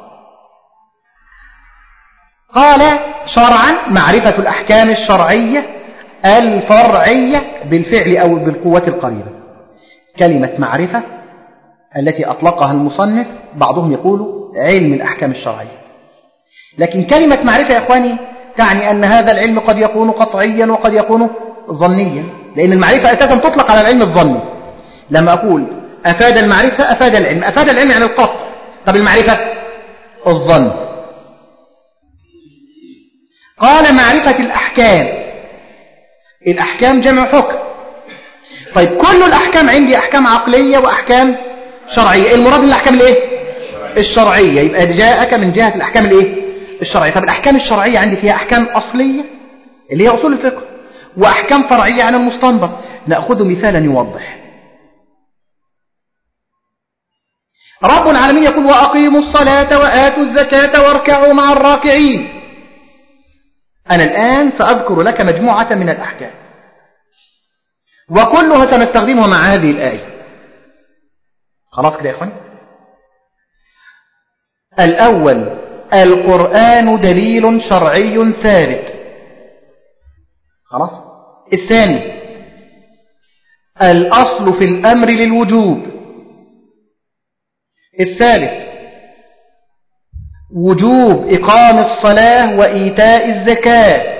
قال شرعا معرفة الأحكام الشرعية الفرعية بالفعل أو بالقوة القريبة. كلمة معرفة التي أطلقها المصنف بعضهم يقول علم الأحكام الشرعية، لكن كلمة معرفة يا إخواني تعني أن هذا العلم قد يكون قطعيا وقد يكون ظنيا، لأن المعرفة أساسا تطلق على العلم الظني. لما أقول أفاد المعرفة أفاد العلم، أفاد العلم يعني القطع. طب المعرفة الظن. قال معرفة الأحكام، الأحكام جمع حكم. طيب كل الأحكام عندي أحكام عقلية وأحكام شرعية. المراد من الأحكام الإيه؟ الشرعية. يبقى جاءك من جهة الأحكام الإيه؟ الشرعية. طب الأحكام الشرعية عندي فيها أحكام أصلية اللي هي أصول الفقه، وأحكام فرعية عن المستنبط. نأخذ مثالا يوضح. رب العالمين يقول وأقيموا الصلاة وآتوا الزكاة واركعوا مع الراكعين. أنا الآن سأذكر لك مجموعة من الأحكام وكلها سنستخدمها مع هذه الآية. خلاص كده يا إخواني. الأول القرآن دليل شرعي ثابت. خلاص. الثاني الأصل في الأمر للوجوب. الثالث وجوب إقام الصلاة وإيتاء الزكاة.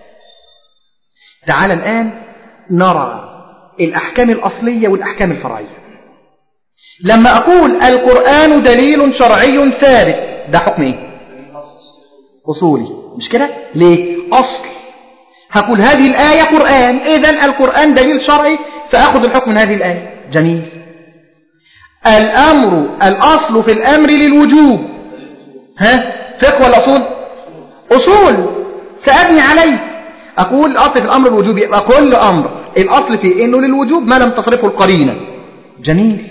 تعال الآن نرى الأحكام الأصلية والأحكام الفرعية. لما أقول القرآن دليل شرعي ثابت، ده حكم إيه؟ أصولي، مش كده؟ ليه؟ أصل. هقول هذه الآية قرآن، إذن القرآن دليل شرعي، سأخذ الحكم من هذه الآية. جميل. الأمر الأصل في الأمر للوجوب. ها؟ فقه ولا أصول؟ أصول، سأبني عليه. أقول الأصل في الأمر الوجوب، يبقى كل أمر الأصل فيه إنه للوجوب ما لم تصرفه القرينة. جميل.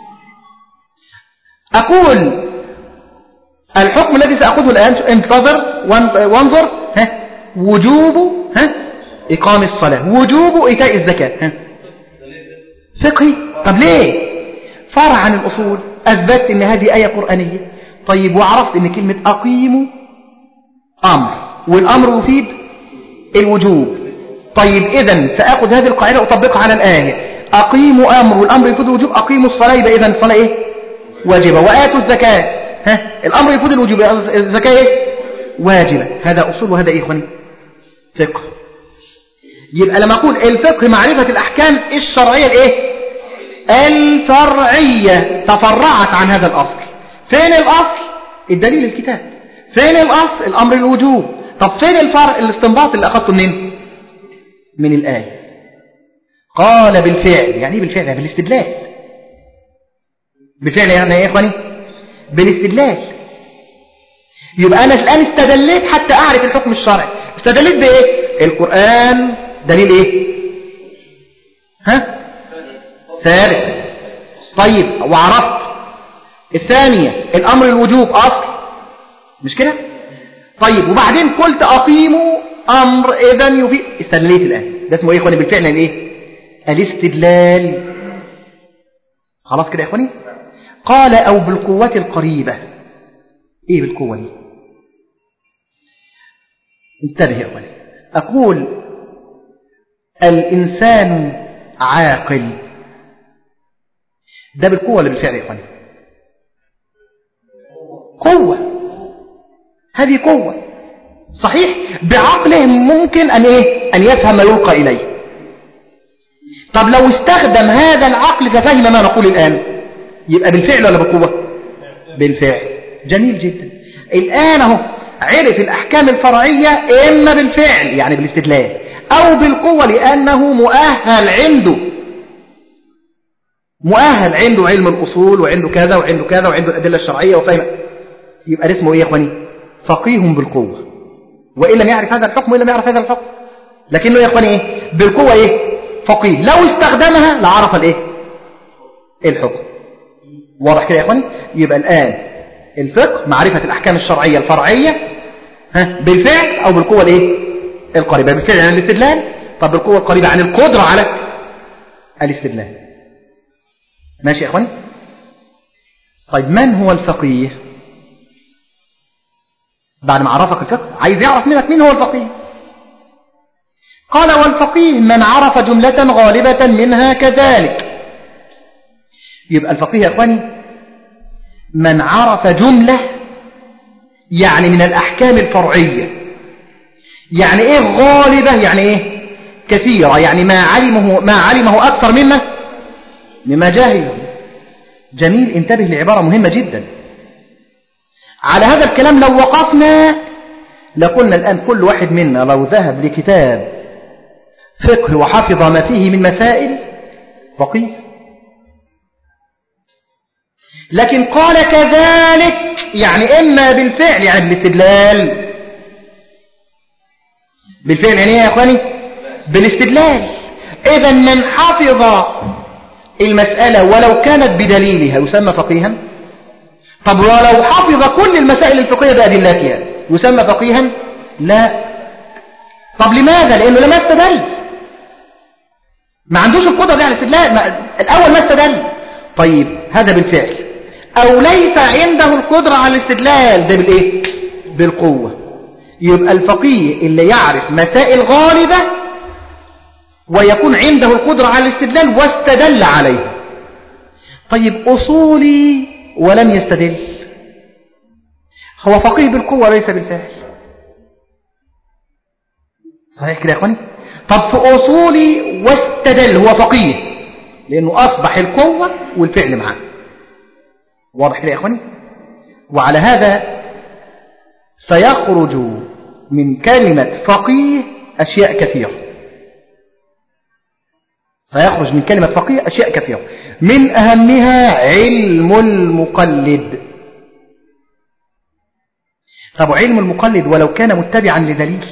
أقول الحكم الذي سأخذه الآن انتظر وانظر. ها؟ وجوب ها؟ إقام الصلاة. وجوب إيتاء الزكاة. فقهي. طب ليه؟ فرع عن الأصول. أثبت إن هذه آية قرآنية. طيب وعرفت إن كلمة أقيموا أمر، والأمر يفيد الوجوب. طيب إذن سأخذ هذه القاعدة وأطبقها على الآية. أقيموا أمر والأمر يفيد الوجوب. أقيموا الصلاة يبقى إذن الصلاة إيه؟ واجبة. وآتوا الزكاة، ها الأمر يفيد الوجوب، الزكاة إيه؟ واجبة. هذا أصول وهذا إيه إخواني؟ فقه. يبقى لما أقول الفقه معرفة الأحكام الشرعية الإيه؟ الفرعية، تفرعت عن هذا الأصل. فين الأصل؟ الدليل الكتاب. فين الأصل؟ الأمر الوجوب. طب فين الفرع؟ الاستنباط اللي أخذته منين؟ من الآية. قال بالفعل. يعني إيه بالفعل؟ يعني بالاستدلال. بالفعل يعني إيه يا إخواني؟ بالاستدلال. يبقى أنا الآن استدليت حتى أعرف الحكم الشرعي. استدليت بإيه؟ القرآن دليل إيه؟ ها؟ ثابت. طيب وعرفت. الثانية الأمر الوجوب أصل، مش كده؟ طيب وبعدين قلت أقيموا أمر إذن يفيد. استدليت الآن. ده اسمه إيه يا إخواني بالفعل؟ يعني إيه؟ الاستدلال. خلاص كده يا إخواني؟ قال أو بالقوة القريبة. إيه بالقوة دي؟ انتبه يا إخواني. أقول الإنسان عاقل، ده بالقوة ولا بالفعل يا إخواني؟ قوة. هذه قوة صحيح. بعقله ممكن أن إيه؟ أن يفهم ما يلقى إليه. طب لو استخدم هذا العقل ففهم ما نقول الآن، يبقى بالفعل ولا بالقوة؟ بالفعل. جميل جدا. الآن اهو عرف الأحكام الفرعية إما بالفعل يعني بالاستدلال، أو بالقوة لأنه مؤهل عنده مؤهل عنده علم الأصول وعنده كذا وعنده كذا وعنده الأدلة الشرعية وفهم. يبقى اسمه إيه يا إخواني؟ فقيه بالقوة. وإن لم يعرف هذا الحكم وإن لم يعرف هذا الحكم، لكنه يا إخواني إيه؟ بالقوة إيه؟ فقيه. لو استخدمها لعرف الإيه؟ الحكم. واضح كده يا إخواني؟ يبقى الآن الفقه معرفة الأحكام الشرعية الفرعية، ها بالفعل أو بالقوة الإيه؟ القريبة. بالفعل عن الاستدلال. طب بالقوة القريبة عن القدرة على الاستدلال. ماشي يا إخواني؟ طيب من هو الفقيه؟ بعد ما عرفك الفقه عايز يعرف منك مين هو الفقيه. قال والفقيه من عرف جملة غالبة منها كذلك. يبقى الفقيه يا إخواني من عرف جملة يعني من الأحكام الفرعية. يعني إيه غالبة؟ يعني إيه كثيرة، يعني ما علمه ما علمه أكثر مما مما جاهله. جميل. انتبه لعبارة مهمة جدا. على هذا الكلام لو وقفنا لقلنا الآن كل واحد منا لو ذهب لكتاب فقه وحفظ ما فيه من مسائل فقيه. لكن قال كذلك يعني إما بالفعل يعني بالاستدلال. بالفعل يعني إيه يا أخواني؟ بالاستدلال. إذا من حفظ المسألة ولو كانت بدليلها يسمى فقيها. طب ولو حفظ كل المسائل الفقهية بأدلتها يسمى فقيها؟ لا. طب لماذا؟ لأنه لما استدل، ما عندوش القدرة دي على الاستدلال. ما الأول ما استدل. طيب هذا بالفعل. أو ليس عنده القدرة على الاستدلال، ده بالإيه؟ بالقوة. يبقى الفقيه اللي يعرف مسائل غالبة ويكون عنده القدرة على الاستدلال واستدل عليه. طيب أصولي ولم يستدل، هو فقيه بالقوة ليس بالفعل. صحيح كده يا أخواني؟ طب في أصولي واستدل هو فقيه لأنه أصبح القوة والفعل معاه. واضح كده يا أخواني؟ وعلى هذا سيخرج من كلمة فقيه أشياء كثيرة. سيخرج من كلمة فقيه أشياء كثيرة، من أهمها علم المقلد. طب علم المقلد ولو كان متبعا لدليل،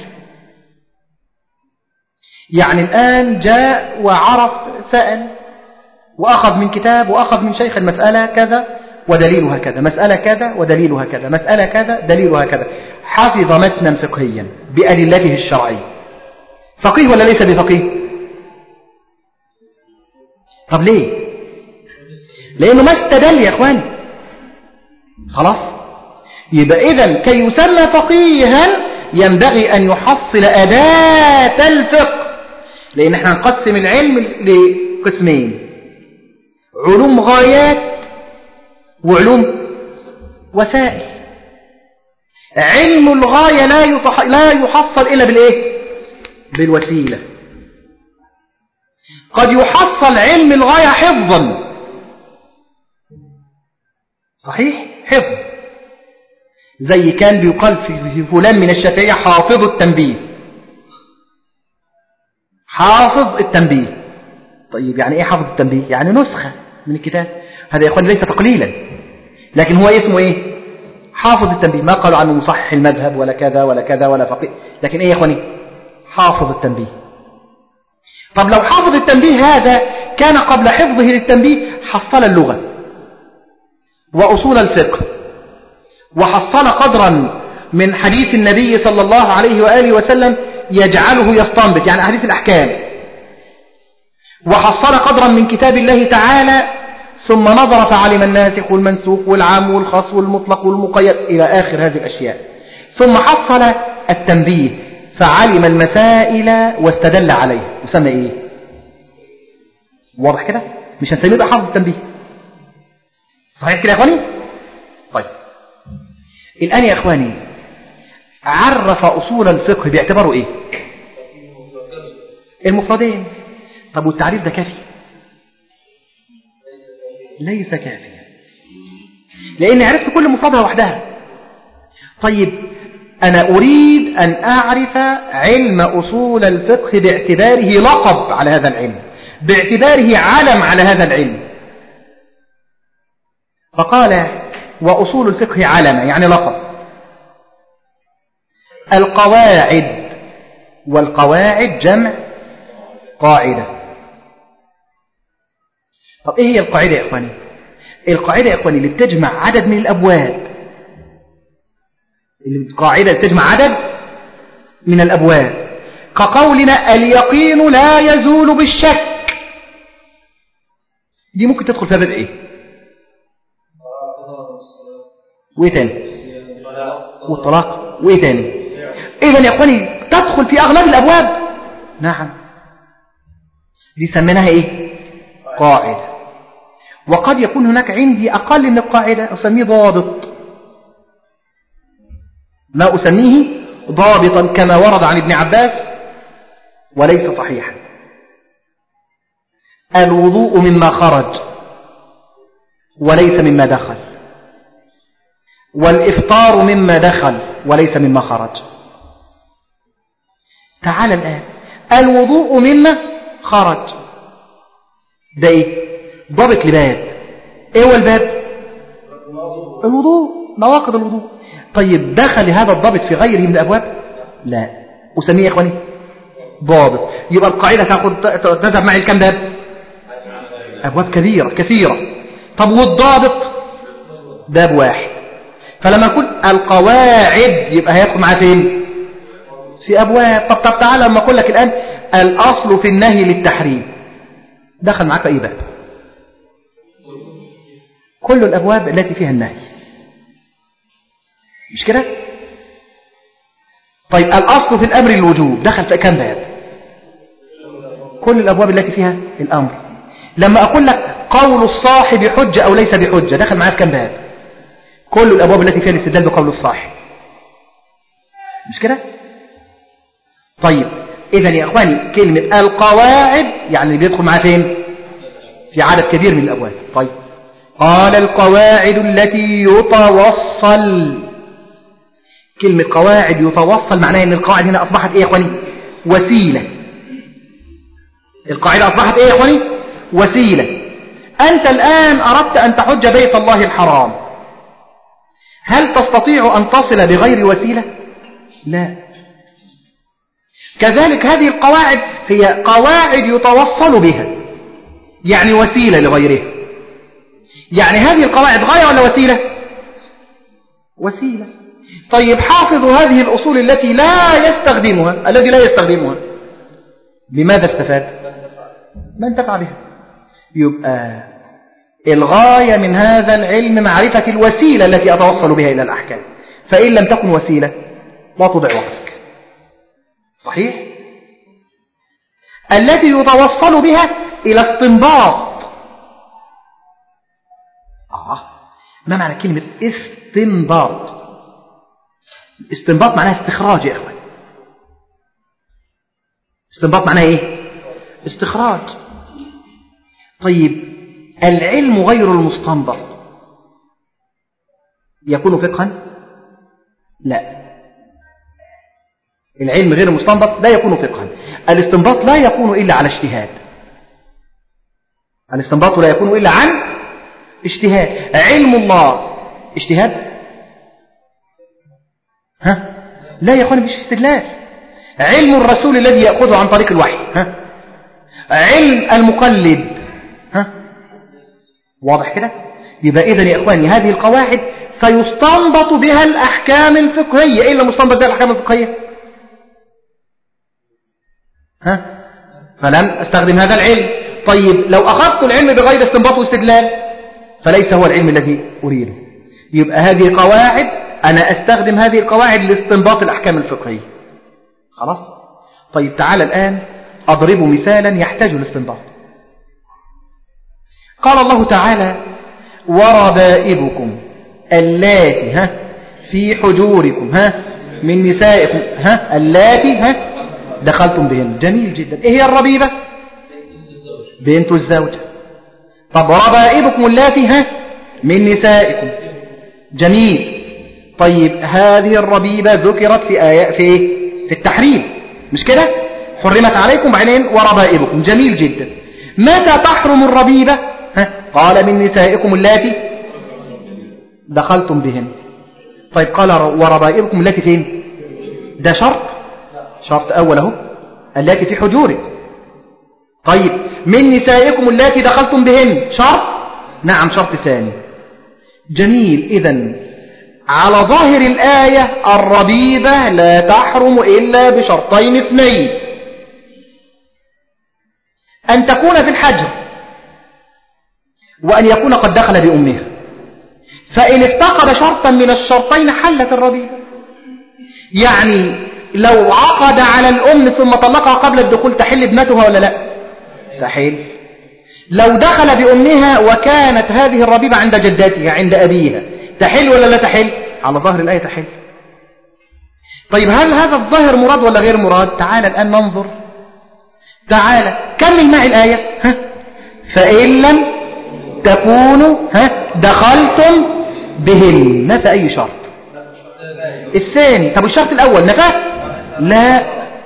يعني الآن جاء وعرف سأل وأخذ من كتاب وأخذ من شيخ المسألة كذا ودليلها كذا، مسألة كذا ودليلها كذا، مسألة كذا دليلها كذا، حفظ متنا فقهيا بأدلته الشرعية. فقيه ولا ليس بفقيه؟ طب ليه؟ لأنه ما استدل يا اخواني. خلاص، يبقى إذن كي يسمى فقيها ينبغي أن يحصل أداة الفقه، لأن احنا نقسم العلم لقسمين: علوم غايات وعلوم وسائل. علم الغاية لا يتح... لا يحصل إلا بالإيه؟ بالوسيلة. قد يحصل علم الغاية حفظا، صحيح، حفظ، زي كان بيقال في فلان من الشافعية حافظ التنبيه، حافظ التنبيه. طيب يعني ايه حافظ التنبيه؟ يعني نسخة من الكتاب. هذا يا اخوان ليس تقليلا، لكن هو اسمه ايه؟ حافظ التنبيه. ما قالوا عنه مصحح المذهب ولا كذا ولا كذا ولا فقيه، لكن ايه يا اخواني؟ حافظ التنبيه. طب لو حافظ التنبيه هذا كان قبل حفظه للتنبيه حصل اللغة وأصول الفقه، وحصل قدرا من حديث النبي صلى الله عليه وآله وسلم يجعله يستنبط، يعني أحاديث الأحكام، وحصل قدرا من كتاب الله تعالى، ثم نظر فعلم الناسخ والمنسوخ والعام والخاص والمطلق والمقيد إلى آخر هذه الأشياء، ثم حصل التنبيه فعلم المسائل واستدل عليه، يسمى إيه؟ واضح كده؟ مش هنسميه بقى حافظ التنبيه، صحيح كده يا أخواني؟ طيب الآن يا أخواني عرف أصول الفقه باعتباره إيه؟ المفردين. طب والتعريف ده كافي؟ ليس كافيا، لأني عرفت كل مفردها وحدها. طيب أنا أريد أن أعرف علم أصول الفقه باعتباره لقب على هذا العلم، باعتباره علم على هذا العلم. فقال وأصول الفقه علم، يعني لقب. القواعد، والقواعد جمع قاعدة. طب إيه هي القاعدة يا إخواني؟ القاعدة يا إخواني اللي بتجمع عدد من الأبواب، القاعدة اللي بتجمع عدد من الأبواب، كقولنا اليقين لا يزول بالشك. دي ممكن تدخل فيها باب إيه؟ وإيه تاني؟ والطلاق. وإيه تاني؟ إذن يا إخواني تدخل في أغلب الأبواب. نعم، دي سميناها إيه؟ قاعدة. وقد يكون هناك عندي أقل من القاعدة أسميه ضابط، ما أسميه ضابطا كما ورد عن ابن عباس وليس صحيحا. الوضوء مما خرج وليس مما دخل، والإفطار مما دخل وليس مما خرج. تعال الآن، الوضوء مما خرج ده إيه؟ ضابط لباب. إيه هو الباب؟ الوضوء، نواقض الوضوء. طيب دخل هذا الضابط في غيره من الأبواب؟ لا، أسميه يا إخواني ضابط. يبقى القاعدة تأخذ تذهب معي الكم باب؟ أبواب كبيرة كثيرة. طب والضابط باب واحد. فلما نقول القواعد يبقى هيدخل معاه فين؟ في أبواب. طب طب تعالى لما أقول لك الآن الأصل في النهي للتحريم، دخل معاك في أي باب؟ كل الأبواب التي فيها النهي، مش كده؟ طيب الأصل في الأمر الوجوب، دخل في كم باب؟ كل الأبواب التي فيها الأمر. لما أقول لك قول الصاحب حجة أو ليس بحجة، دخل معاه في كم باب؟ كل الأبواب التي فيها الاستدلال بقول الصاحب، مش كده؟ طيب إذن يا إخواني كلمة القواعد يعني بيدخل معاه فين؟ في عدد كبير من الأبواب. طيب قال القواعد التي يتوصل. كلمة قواعد يتوصل معناها أن القواعد هنا أصبحت إيه يا إخواني؟ وسيلة. القاعدة أصبحت إيه يا إخواني؟ وسيلة. أنت الآن أردت أن تحج بيت الله الحرام، هل تستطيع أن تصل بغير وسيلة؟ لا. كذلك هذه القواعد هي قواعد يتوصل بها، يعني وسيلة لغيرها. يعني هذه القواعد غاية ولا وسيلة؟ وسيلة. طيب حافظ هذه الأصول التي لا يستخدمها، الذي لا يستخدمها بماذا استفاد؟ ما انتفع بها. يبقى الغاية من هذا العلم معرفة الوسيلة التي أتوصل بها إلى الأحكام، فإن لم تكن وسيلة لا تضع وقتك. صحيح؟ التي يتوصل بها إلى استنباط. آه ما معنى كلمة استنباط؟ استنباط معناها استخراج يا إخوان. استنباط معناها إيه؟ استخراج. طيب العلم غير المستنبط يكون فقها؟ لا، العلم غير المستنبط لا يكون فقها. الاستنباط لا يكون إلا على اجتهاد. الاستنباط لا يكون إلا عن اجتهاد. علم الله اجتهاد؟ ها؟ لا يا اخواني، مش استدلال. علم الرسول الذي يأخذه عن طريق الوحي، ها؟ علم المقلد، ها؟ واضح كده؟ يبقى إذن يا إخواني هذه القواعد سيستنبط بها الأحكام الفقهية. إيه اللي مستنبط بها الأحكام الفقهية؟ ها؟ فلم أستخدم هذا العلم. طيب لو أخذت العلم بغير استنباط واستدلال فليس هو العلم الذي أريده. يبقى هذه قواعد أنا أستخدم هذه القواعد لاستنباط الأحكام الفقهية. خلاص؟ طيب تعال الآن أضرب مثالا يحتاج الاستنباط. قال الله تعالى: وربائبكم اللاتي ها في حجوركم ها من نسائكم ها اللاتي ها دخلتم بهن. جميل جدا. ايه هي الربيبة؟ بنت الزوجة. طب ربائبكم اللاتي ها من نسائكم. جميل. طيب هذه الربيبة ذكرت في آيات في في التحريم، مش كده؟ حرمت عليكم بعدين وربائبكم. جميل جدا. متى تحرم الربيبة؟ ها؟ قال من نسائكم اللاتي دخلتم بهن. طيب قال وربائبكم اللاتي فين؟ ده شرط شرط أول اهو، اللاتي في حجورك. طيب من نسائكم اللاتي دخلتم بهن شرط؟ نعم شرط ثاني. جميل. إذن على ظاهر الآية الربيبة لا تحرم إلا بشرطين اثنين: أن تكون في الحجر، وأن يكون قد دخل بأمها. فإن افتقد شرطا من الشرطين حلت الربيبة. يعني لو عقد على الأم ثم طلقها قبل الدخول تحل ابنتها ولا لا؟ تحل. لو دخل بأمها وكانت هذه الربيبة عند جدتها عند أبيها تحل ولا لا تحل؟ على ظاهر الآية تحل. طيب هل هذا الظاهر مراد ولا غير مراد؟ تعال الآن ننظر. تعال كمل معي الآية. ها؟ فإن لم تكونوا ها دخلتم بهن. نفى أي شرط؟ الثاني. طب الشرط الأول نفى؟ لا.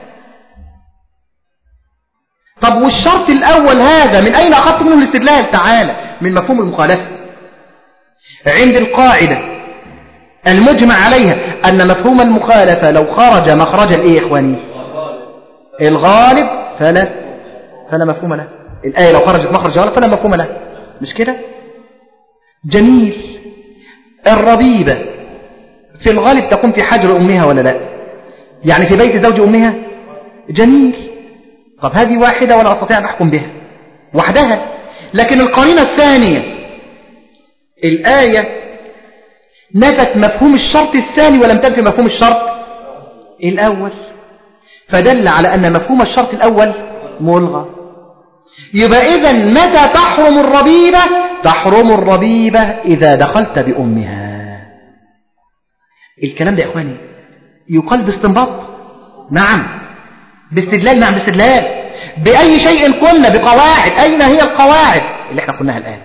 طب والشرط الأول هذا من أين أخذت منه الاستدلال؟ تعالى من مفهوم المخالفة. عند القاعدة المجمع عليها أن مفهوم المخالفة لو خرج مخرج الإيه يا إخواني؟ الغالب فلا فلا مفهوم له. الآية لو خرجت مخرج الغالب فلا مفهوم له، مش كده؟ جميل. الربيبة في الغالب تكون في حجر أمها ولا لا؟ يعني في بيت زوج أمها. جميل. طب هذه واحدة ولا أستطيع أن أحكم بها وحدها. لكن القرينة الثانية الآية نفت مفهوم الشرط الثاني ولم تنفي مفهوم الشرط الأول، فدل على أن مفهوم الشرط الأول ملغى. يبقى إذن متى تحرم الربيبة؟ تحرم الربيبة إذا دخلت بأمها. الكلام ده يا إخواني يقال باستنباط؟ نعم. باستدلال؟ نعم باستدلال. بأي شيء قلنا؟ بقواعد. أين هي القواعد اللي احنا قلناها الآن؟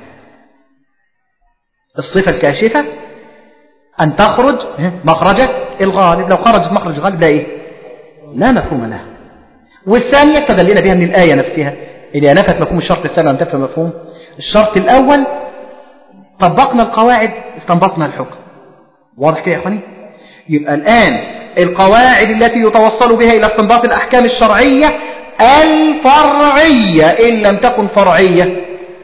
الصفة الكاشفة أن تخرج مخرج الغالب. لو خرجت مخرج الغالب لا إيه؟ لا مفهوم لها. والثانية استدلنا بها من الآية نفسها اللي نفت مفهوم الشرط الثاني ولم تنفي مفهوم الشرط الأول. طبقنا القواعد استنبطنا الحكم. واضح كده يا أخواني؟ يبقى الآن القواعد التي يتوصل بها إلى استنباط الأحكام الشرعية الفرعية إن لم تكن فرعية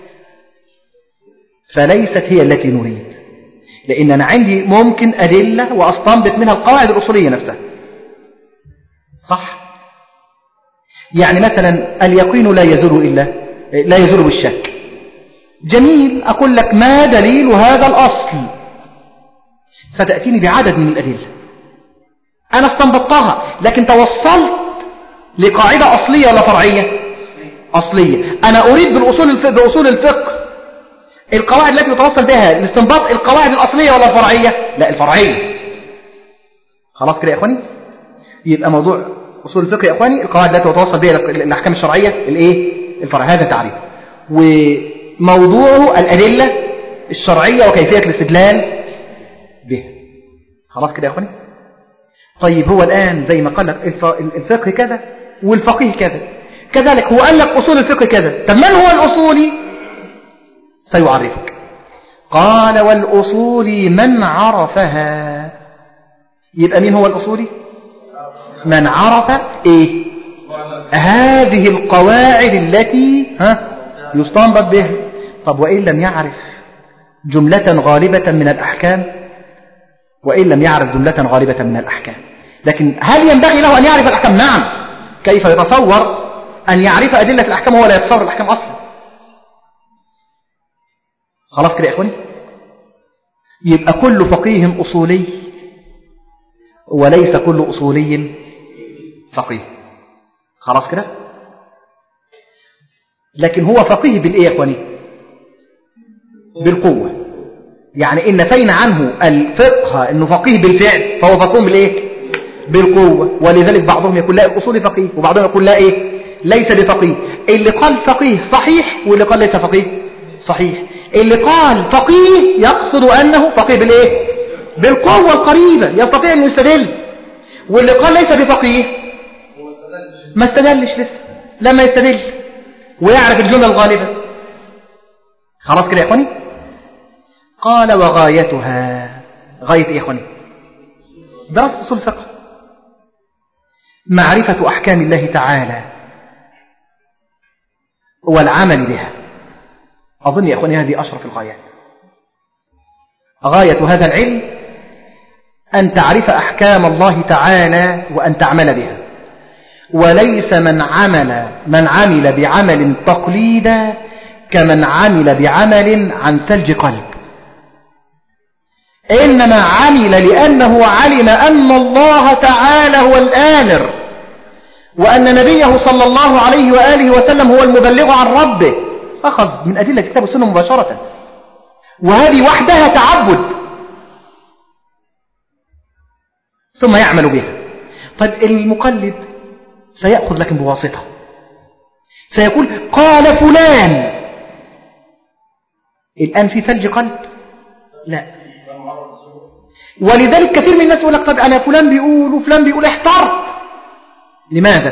فليست هي التي نريد، لأن أنا عندي ممكن أدلة وأستنبط منها القواعد الأصولية نفسها. صح؟ يعني مثلا اليقين لا يزول إلا لا يزول بالشك. جميل، أقول لك ما دليل هذا الأصل؟ ستأتيني بعدد من الأدلة أنا استنبطتها، لكن توصلت لقاعدة أصلية ولا فرعية؟ أصلية. أنا أريد بالأصول بأصول الفقه القواعد التي يتوصل بها الاستنباط القواعد الأصلية ولا الفرعية؟ لا، الفرعية. خلاص كده يا إخواني؟ يبقى موضوع أصول الفقه يا إخواني القواعد التي يتوصل بها الأحكام الشرعية الإيه؟ الفرع. هذا تعريف. وموضوعه الأدلة الشرعية وكيفية الاستدلال بها. خلاص كده يا إخواني؟ طيب هو الآن زي ما قال لك الفقه كذا والفقيه كذا، كذلك هو قال لك أصول الفقه كذا. طب من هو الأصولي؟ سيعرفك. قال والأصولي من عرفها. يبقى مين هو الأصولي؟ من عرف إيه؟ هذه القواعد التي ها يستنبط بها. طب وإن لم يعرف جملة غالبة من الأحكام؟ وإن لم يعرف جملة غالبة من الأحكام، لكن هل ينبغي له أن يعرف الأحكام؟ نعم. كيف يتصور أن يعرف أدلة الأحكام وهو لا يتصور الأحكام أصلا؟ خلاص كده يا إخواني؟ يبقى كل فقيه أصولي وليس كل أصولي فقيه. خلاص كده؟ لكن هو فقيه بالإيه يا إخواني؟ بالقوة. يعني إن نفينا عنه الفقه إنه فقيه بالفعل فهو فقيه بالإيه؟ بالقوة. ولذلك بعضهم يقول لا الأصولي فقيه، وبعضهم يقول لا إيه؟ ليس بفقيه. اللي قال فقيه صحيح، واللي قال ليس فقيه صحيح. اللي قال فقيه يقصد أنه فقيه بالإيه؟ بالقوة القريبة، يستطيع أن يستدل. واللي قال ليس بفقيه ما استدلش لسه، لما يستدل ويعرف الجملة الغالبة. خلاص كده يا إخواني؟ قال وغايتها. غاية إيه يا إخواني؟ دراسة أصول الفقه، معرفة أحكام الله تعالى والعمل بها. أظن يا أخواني هذه أشرف الغايات. غاية هذا العلم أن تعرف أحكام الله تعالى وأن تعمل بها، وليس من عمل من عمل بعمل تقليدا كمن عمل بعمل عن ثلج قلب، إنما عمل لأنه علم أن الله تعالى هو الآمر، وأن نبيه صلى الله عليه وآله وسلم هو المبلغ عن ربه. أخذ من أدلة كتاب السنة مباشرة، وهذه وحدها تعبد، ثم يعمل بها. طيب المقلد سيأخذ لكن بواسطة، سيقول قال فلان. الآن في ثلج قلب؟ لا. ولذلك كثير من الناس يقول لك طب أنا فلان بيقول وفلان بيقول احترت. لماذا؟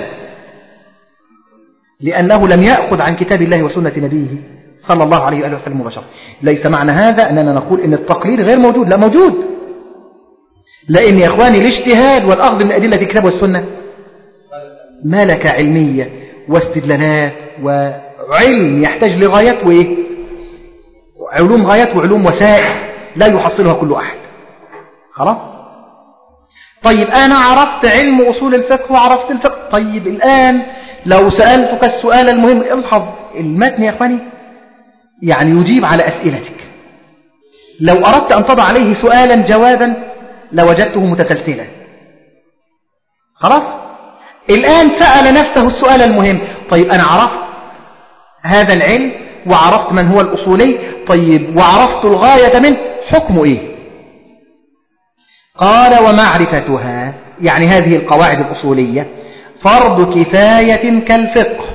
لأنه لم يأخذ عن كتاب الله وسنة نبيه صلى الله عليه وآله وسلم مباشرة. ليس معنى هذا أننا نقول إن التقليد غير موجود، لا موجود. لأن يا إخواني الاجتهاد والأخذ من أدلة الكتاب والسنة ملكة علمية واستدلالات وعلم يحتاج لغايات وإيه؟ علوم غايات وعلوم وسائل لا يحصلها كل أحد. خلاص؟ طيب أنا عرفت علم أصول الفقه وعرفت الفقه. طيب الآن لو سألتك السؤال المهم، الحظ المتن يا أخواني يعني يجيب على أسئلتك. لو أردت أن تضع عليه سؤالا جوابا لوجدته متسلسلا. خلاص؟ الآن سأل نفسه السؤال المهم. طيب أنا عرفت هذا العلم وعرفت من هو الأصولي، طيب وعرفت الغاية منه، حكمه إيه؟ قال ومعرفتها، يعني هذه القواعد الأصولية فرض كفاية كالفقه.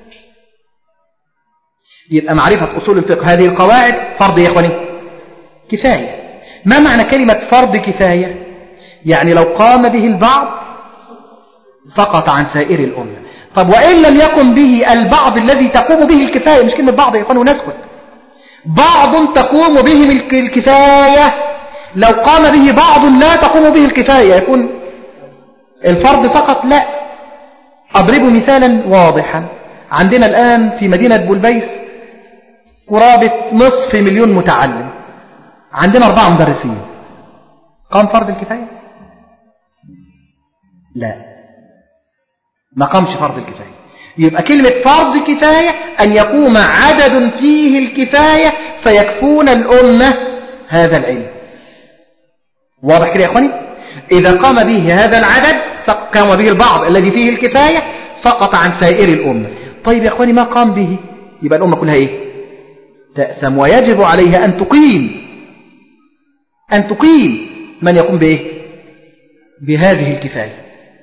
يبقى معرفة أصول الفقه هذه القواعد فرض يا إخواني كفاية. ما معنى كلمة فرض كفاية؟ يعني لو قام به البعض سقط عن سائر الأمة. طب وإن لم يقم به البعض الذي تقوم به الكفاية، مش كلمة بعض يا إخواني ونسكت، بعض تقوم به الكفاية، لو قام به بعض لا تقوم به الكفاية يكون الفرض سقط؟ لا. أضرب مثالا واضحا. عندنا الآن في مدينة بولبيس قرابة نصف مليون متعلم، عندنا أربعة مدرسين، قام فرض الكفاية؟ لا، ما قامش فرض الكفاية. يبقى كلمة فرض كفاية أن يقوم عدد فيه الكفاية فيكفون الأمة هذا العلم. واضح كده يا أخواني؟ إذا قام به هذا العدد قام به البعض الذي فيه الكفاية سقط عن سائر الأمة. طيب يا أخواني ما قام به يبقى الأمة كلها إيه؟ تأثم، ويجب عليها أن تقيم أن تقيم من يقوم بإيه؟ بهذه الكفاية.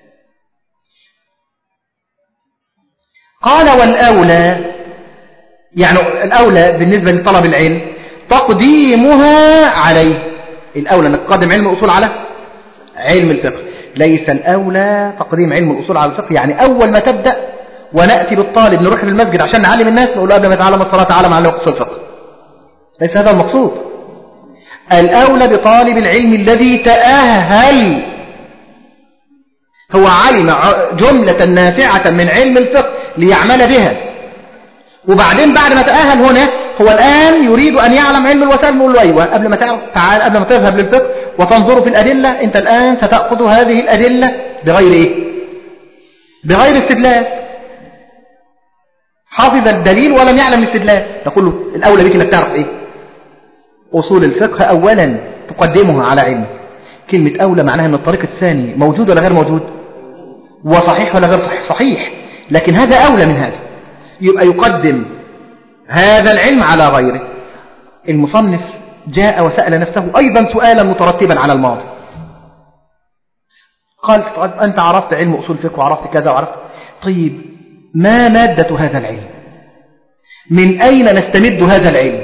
قال والأولى، يعني الأولى بالنسبة لطلب العلم تقديمها عليه. الأولى أنك تقدم علم الأصول على علم الفقه، ليس الأولى تقديم علم الأصول على الفقه. يعني أول ما تبدأ ونأتي بالطالب نروح في المسجد عشان نعلم الناس نقول له قبل ما يتعلم الصلاة تعالم على أصول الفقه، ليس هذا المقصود. الأولى بطالب العلم الذي تأهل، هو علم جملة نافعة من علم الفقه ليعمل بها، وبعدين بعد ما تأهل هنا هو الآن يريد أن يعلم علم الوسائل. نقول له أيوة قبل ما تعرف تعال قبل ما تذهب للفقه وتنظر في الأدلة أنت الآن ستأخذ هذه الأدلة بغير إيه؟ بغير استدلال. حافظ الدليل ولم يعلم الاستدلال، نقول له الأولى بك أنك تعرف إيه؟ أصول الفقه أولا تقدمها على علم. كلمة أولى معناها أن الطريق الثاني موجود ولا غير موجود، وصحيح ولا غير صحيح؟ صحيح، لكن هذا أولى من هذا، يبقى يقدم هذا العلم على غيره. المصنف جاء وسأل نفسه أيضا سؤالا مترتبا على الماضي، قال أنت عرفت علم أصول الفقه وعرفت كذا وعرفت، طيب ما مادة هذا العلم؟ من أين نستمد هذا العلم؟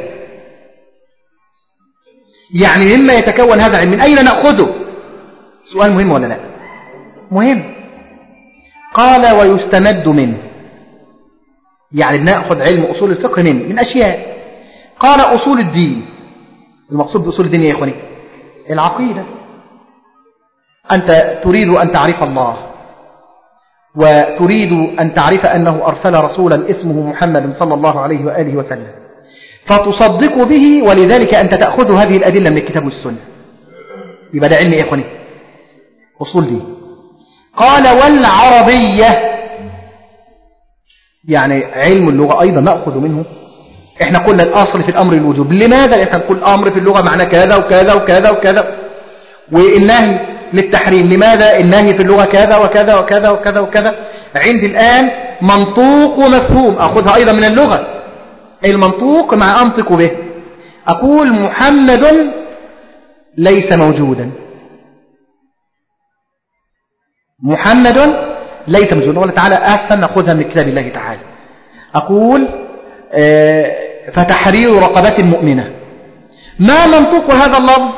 يعني مما يتكون هذا العلم من أين نأخذه؟ سؤال مهم ولا لا؟ مهم. قال ويستمد منه، يعني بنأخذ علم أصول الفقه من من أشياء. قال أصول الدين. المقصود بأصول الدين يا إخواني العقيدة. أنت تريد أن تعرف الله وتريد أن تعرف أنه أرسل رسولا اسمه محمد صلى الله عليه وآله وسلم، فتصدق به، ولذلك أنت تأخذ هذه الأدلة من الكتاب والسنة. يبقى ده علم يا إخواني أصول دين. قال والعربية، يعني علم اللغة أيضا نأخذ منه. إحنا قلنا الأصل في الأمر الوجوب، لماذا؟ لأن نقول الأمر في اللغة معنى كذا وكذا وكذا وكذا، والنهي للتحريم، لماذا؟ النهي في اللغة كذا وكذا وكذا وكذا وكذا. عندي الآن منطوق ومفهوم أخذها أيضا من اللغة. المنطوق مع أنطق به، أقول محمد ليس موجودا، محمد ليس موجودا، ولا تعالى أحسن نأخذها من كتاب الله تعالى. أقول فتحرير رقبة مؤمنة، ما منطوق هذا اللفظ؟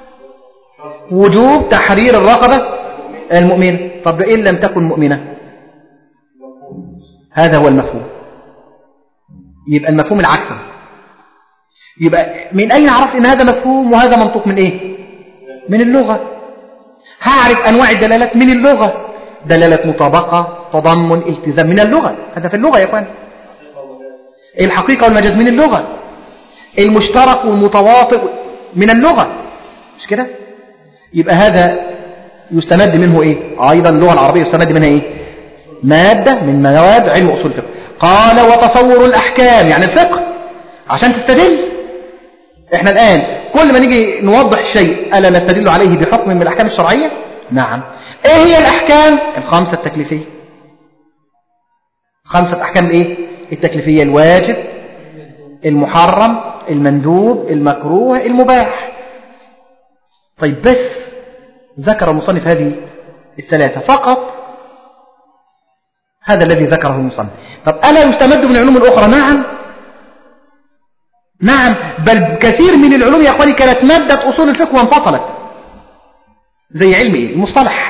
وجوب تحرير الرقبة المؤمنة. طب إن لم تكن مؤمنة؟ هذا هو المفهوم. يبقى المفهوم العكس. يبقى من أين عرفت إن هذا مفهوم وهذا منطوق؟ من إيه؟ من اللغة. هعرف أنواع الدلالات من اللغة، دلالة مطابقة، تضمن، التزام، من اللغة. هذا في اللغة يا إخوان. الحقيقة والمجاز من اللغة، المشترك والمتواطئ من اللغة، مش كده؟ يبقى هذا يستمد منه إيه؟ أيضا اللغة العربية يستمد منها إيه؟ مادة من مواد علم أصول الفقه. قال وتصور الأحكام، يعني الفقه عشان تستدل. إحنا الآن كل ما نيجي نوضح شيء ألا نستدل عليه بحكم من الأحكام الشرعية؟ نعم. إيه هي الأحكام؟ الخمسة التكليفية. خمسة أحكام الإيه؟ التكليفية: الواجب، المحرم، المندوب، المكروه، المباح. طيب بس ذكر المصنف هذه الثلاثة فقط، هذا الذي ذكره المصنف. طب ألا يستمد من العلوم الأخرى؟ نعم نعم، بل كثير من العلوم يا أخواني كانت مادة أصول الفقه وانفصلت، زي علم إيه؟ المصطلح.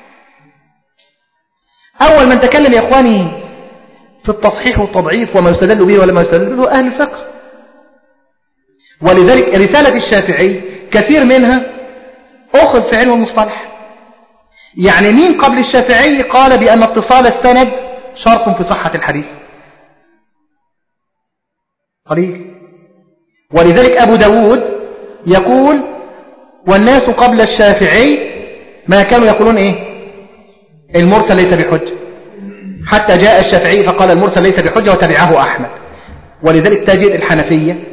أول من تكلم يا أخواني في التصحيح والتضعيف وما يستدل به ولا ما يستدل به أهل الفقه. ولذلك رسالة الشافعي كثير منها أخذ في علم المصطلح. يعني مين قبل الشافعي قال بأن اتصال السند شرط في صحة الحديث؟ قليل. ولذلك أبو داود يقول والناس قبل الشافعي ما كانوا يقولون إيه؟ المرسل ليس بحجة. حتى جاء الشافعي فقال المرسل ليس بحجة وتبعه أحمد. ولذلك تجد الحنفية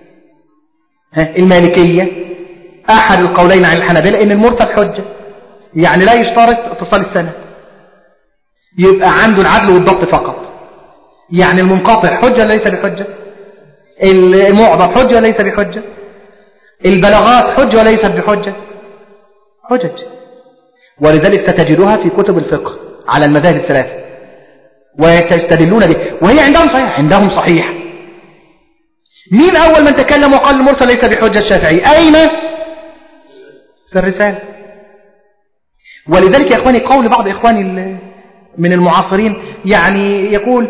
المالكية أحد القولين عن الحنابلة إن المرسل حجة، يعني لا يشترط اتصال السند، يبقى عنده العدل والضبط فقط. يعني المنقطع حجة ليس بحجة، المعضل حجة ليس بحجة، البلاغات حجة وليست بحجة، حجج. ولذلك ستجدها في كتب الفقه على المذاهب الثلاثة ويستدلون به، وهي عندهم صحيح، عندهم صحيح. مين أول من تكلم وقال المرسل ليس بحجة؟ الشافعي. أين؟ في الرسالة. ولذلك يا إخواني قول بعض إخواني من المعاصرين يعني يقول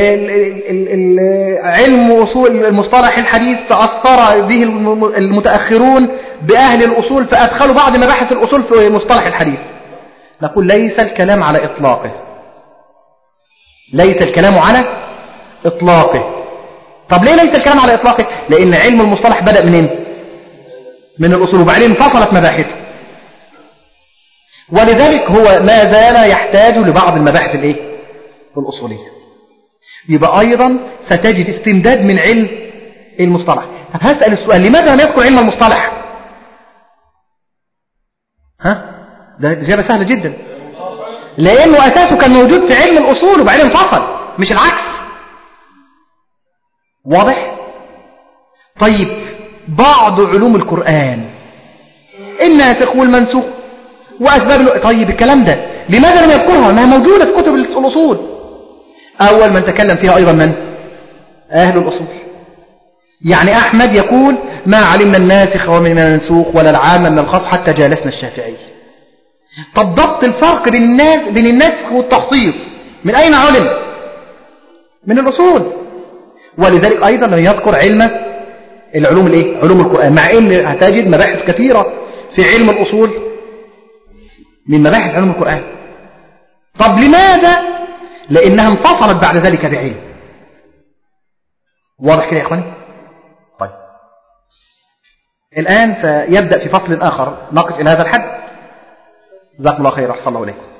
علم أصول المصطلح الحديث تأثر به المتأخرون بأهل الأصول فأدخلوا بعض مباحث الأصول في مصطلح الحديث. نقول ليس الكلام على إطلاقه، ليس الكلام على إطلاقه. طب ليه ليس الكلام على إطلاقه؟ لأن علم المصطلح بدأ منين؟ من الأصول، وبعدين انفصلت مباحثه، ولذلك هو ما زال يحتاج لبعض المباحث الايه؟ الأصولية. يبقى أيضا ستجد استمداد من علم المصطلح. طب هسأل السؤال، لماذا لم يذكر علم المصطلح؟ ها؟ ده إجابة سهلة جدا، لأنه أساسه كان موجود في علم الأصول وبعدين انفصل، مش العكس. واضح؟ طيب بعض علوم القرآن الناسخ والمنسوخ وأسباب، طيب الكلام ده لماذا لم يذكرها؟ ما هي موجودة في كتب الأصول. أول من تكلم فيها أيضا من؟ أهل الأصول. يعني أحمد يقول ما علمنا الناسخ ومن المنسوخ ولا العام من الخاص حتى جالسنا الشافعي. طب ضبط الفرق بين الناس بين النسخ والتخصيص من أين علم؟ من الأصول. ولذلك أيضا لم يذكر علم العلوم الايه؟ علوم القرآن، مع ان هتجد مباحث كثيرة في علم الأصول من مباحث علوم القرآن. طب لماذا؟ لأنها انفصلت بعد ذلك بعلم. واضح كده يا إخواني؟ طيب الآن سيبدأ في فصل آخر نقف إلى هذا الحد. جزاكم الله خير، أحسن الله إليكم.